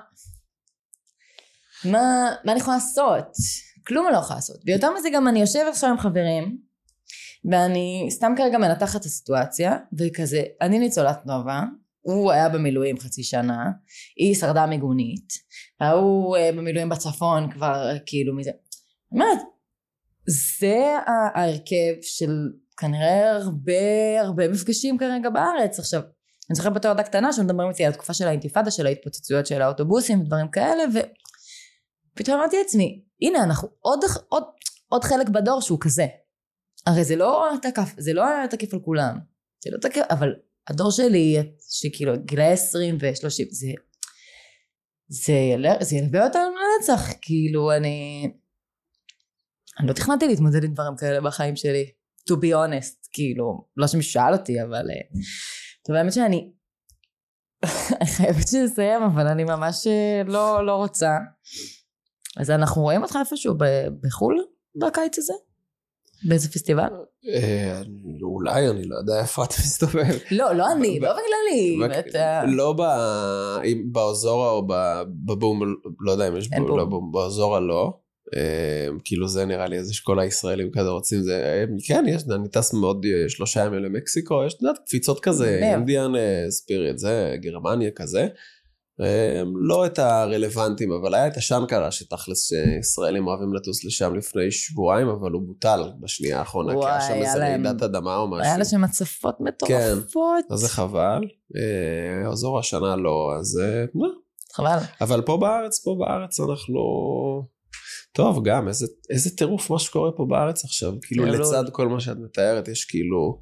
S2: מה, מה אני יכולה לעשות? כלום לא יכולה לעשות. ויותר מזה גם אני יושבת עכשיו עם חברים, ואני סתם כרגע מנתחת את הסיטואציה, וכזה, אני ניצולת נובה, הוא היה במילואים חצי שנה, היא שרדה מיגונית, הוא במילואים בצפון כבר כאילו מזה. זאת אומרת, זה ההרכב של כנראה הרבה הרבה מפגשים כרגע בארץ. עכשיו, אני זוכרת בתור ילדה קטנה שמדברים איתי על התקופה של האינתיפאדה, של ההתפוצצויות של האוטובוסים ודברים כאלה, ופתאום אמרתי לעצמי, הנה אנחנו עוד, עוד, עוד חלק בדור שהוא כזה. הרי זה לא תקף, זה לא תקף על כולם, זה לא תקף, אבל הדור שלי, שכאילו גילי עשרים ושלושים, זה, זה, זה ילווה אותנו לנצח, כאילו אני, אני לא תכננתי להתמודד עם דברים כאלה בחיים שלי, to be honest, כאילו, לא שמישהו שאל אותי, אבל, טוב, האמת שאני, אני חייבת שנסיים, אבל אני ממש לא, לא רוצה, אז אנחנו רואים אותך איפשהו בחול בקיץ הזה? באיזה פסטיבל?
S1: אולי, אני לא יודע איפה אתה מסתובב.
S2: לא, לא אני, לא בגללי.
S1: לא באוזורה או בבום, לא יודע אם יש בום, באוזורה לא. כאילו זה נראה לי איזה שכל הישראלים כזה רוצים, כן, יש, אני טס מאוד שלושה ימים למקסיקו, יש קפיצות כזה, אינדיאן ספיריט, זה גרמניה כזה. לא את הרלוונטיים, אבל היה את השנקרה שתכלס שישראלים אוהבים לטוס לשם לפני שבועיים, אבל הוא בוטל בשנייה האחרונה, כי היה שם איזה רעידת אדמה או משהו.
S2: היה לה שם הצפות מטורפות.
S1: אז זה חבל, אזור השנה לא, אז
S2: חבל.
S1: אבל פה בארץ, פה בארץ אנחנו, טוב גם, איזה טירוף מה שקורה פה בארץ עכשיו, כאילו לצד כל מה שאת מתארת, יש כאילו,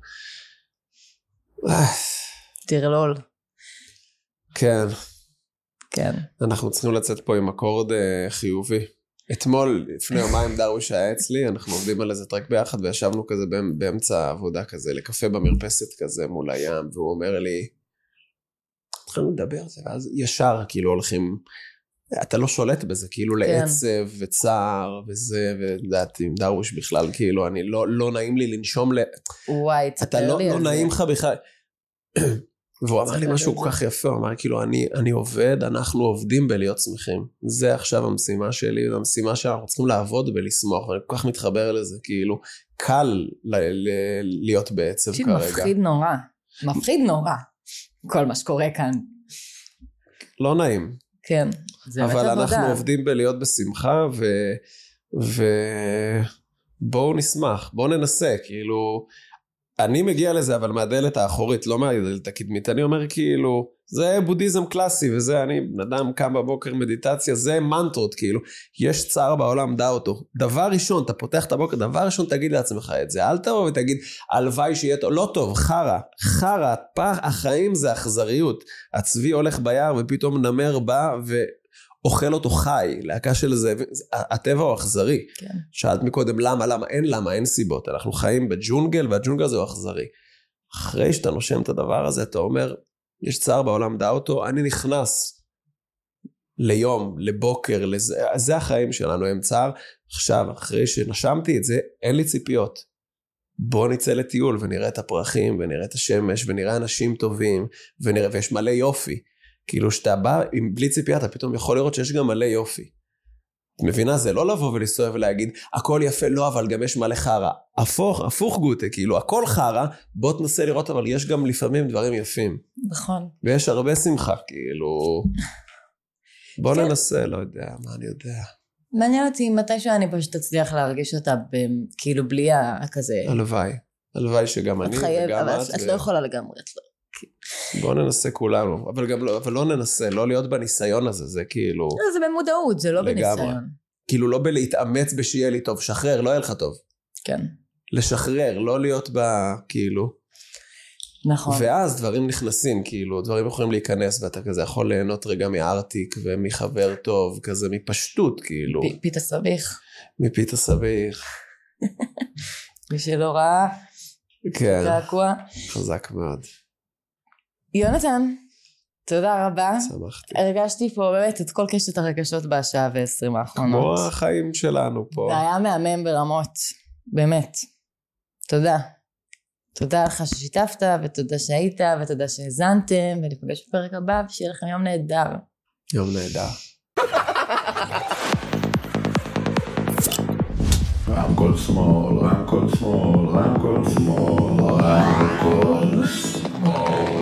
S2: תרלול.
S1: כן.
S2: כן.
S1: אנחנו צריכים לצאת פה עם אקורד uh, חיובי. אתמול, לפני יומיים דרוש היה אצלי, אנחנו עובדים על איזה טרק ביחד, וישבנו כזה באמצע העבודה כזה, לקפה במרפסת כזה מול הים, והוא אומר לי, התחלנו לדבר, ואז ישר כאילו הולכים, אתה לא שולט בזה, כאילו כן. לעצב וצער וזה, ודעת, עם דרוש בכלל, כאילו, אני לא, לא נעים לי לנשום, ל...
S2: וואי,
S1: אתה לא, לא נעים לך בכלל, והוא אמר לי משהו כל כך יפה, הוא אמר כאילו אני, אני עובד, אנחנו עובדים בלהיות שמחים, זה עכשיו המשימה שלי, זו המשימה שאנחנו צריכים לעבוד בלשמוח, ואני כל כך מתחבר לזה, כאילו קל ל- ל- להיות בעצב כרגע.
S2: מפחיד נורא, מפחיד נורא, כל מה שקורה כאן.
S1: לא נעים.
S2: כן,
S1: זה אבל אנחנו עבודה. עובדים בלהיות בשמחה, ו... ו... בואו נשמח, בואו ננסה, כאילו... אני מגיע לזה, אבל מהדלת האחורית, לא מהדלת הקדמית. אני אומר כאילו, זה בודהיזם קלאסי, וזה אני, אדם קם בבוקר מדיטציה, זה מנטרות, כאילו, יש צער בעולם, דע אותו. דבר ראשון, אתה פותח את הבוקר, דבר ראשון, תגיד לעצמך את זה. אל תבוא ותגיד, הלוואי שיהיה טוב, לא טוב, חרה, חרה, פח, החיים זה אכזריות. הצבי הולך ביער, ופתאום נמר בא, ו... אוכל אותו חי, להקה של זה, הטבע הוא אכזרי. כן. שאלת מקודם למה, למה, אין למה, אין סיבות. אנחנו חיים בג'ונגל, והג'ונגל הזה הוא אכזרי. אחרי שאתה נושם את הדבר הזה, אתה אומר, יש צער בעולם, דע אותו, אני נכנס ליום, לבוקר, לזה, זה החיים שלנו, הם צער. עכשיו, אחרי שנשמתי את זה, אין לי ציפיות. בוא נצא לטיול, ונראה את הפרחים, ונראה את השמש, ונראה אנשים טובים, ונראה, ויש מלא יופי. כאילו שאתה בא, בלי ציפייה, אתה פתאום יכול לראות שיש גם מלא יופי. את מבינה? זה לא לבוא ולסתובב ולהגיד, הכל יפה, לא, אבל גם יש מלא חרה. הפוך, הפוך גוטה, כאילו, הכל חרה, בוא תנסה לראות, אבל יש גם לפעמים דברים יפים. נכון. ויש הרבה שמחה, כאילו, בוא ננסה, לא יודע, מה אני יודע.
S2: מעניין אותי, מתישהו אני פשוט תצליח להרגיש אותה, כאילו, בלי הכזה.
S1: הלוואי, הלוואי שגם אני
S2: וגם את. את לא יכולה לגמרי, את לא.
S1: בוא ננסה כולנו, אבל גם לא, אבל לא ננסה, לא להיות בניסיון הזה, זה כאילו...
S2: זה במודעות, זה לא בניסיון.
S1: כאילו לא בלהתאמץ בשיהיה לי טוב, שחרר, לא יהיה לך טוב.
S2: כן.
S1: לשחרר, לא להיות בה, כאילו.
S2: נכון.
S1: ואז דברים נכנסים, כאילו, דברים יכולים להיכנס, ואתה כזה יכול ליהנות רגע מארטיק, ומחבר טוב, כזה מפשטות, כאילו.
S2: פיתה סביך.
S1: מפיתה סביך.
S2: מי שלא ראה,
S1: כן.
S2: קעקוע.
S1: חזק מאוד.
S2: יונתן, תודה רבה.
S1: שמחתי.
S2: הרגשתי פה באמת את כל קשת הרגשות בשעה ועשרים האחרונות.
S1: כמו החיים שלנו פה.
S2: זה היה מהמם ברמות, באמת. תודה. תודה לך ששיתפת, ותודה שהיית, ותודה שהזנתם, ונפגש בפרק הבא, ושיהיה לכם יום נהדר.
S1: יום נהדר.
S4: רמקול שמאל, רמקול שמאל, רמקול שמאל, רמקול שמאל.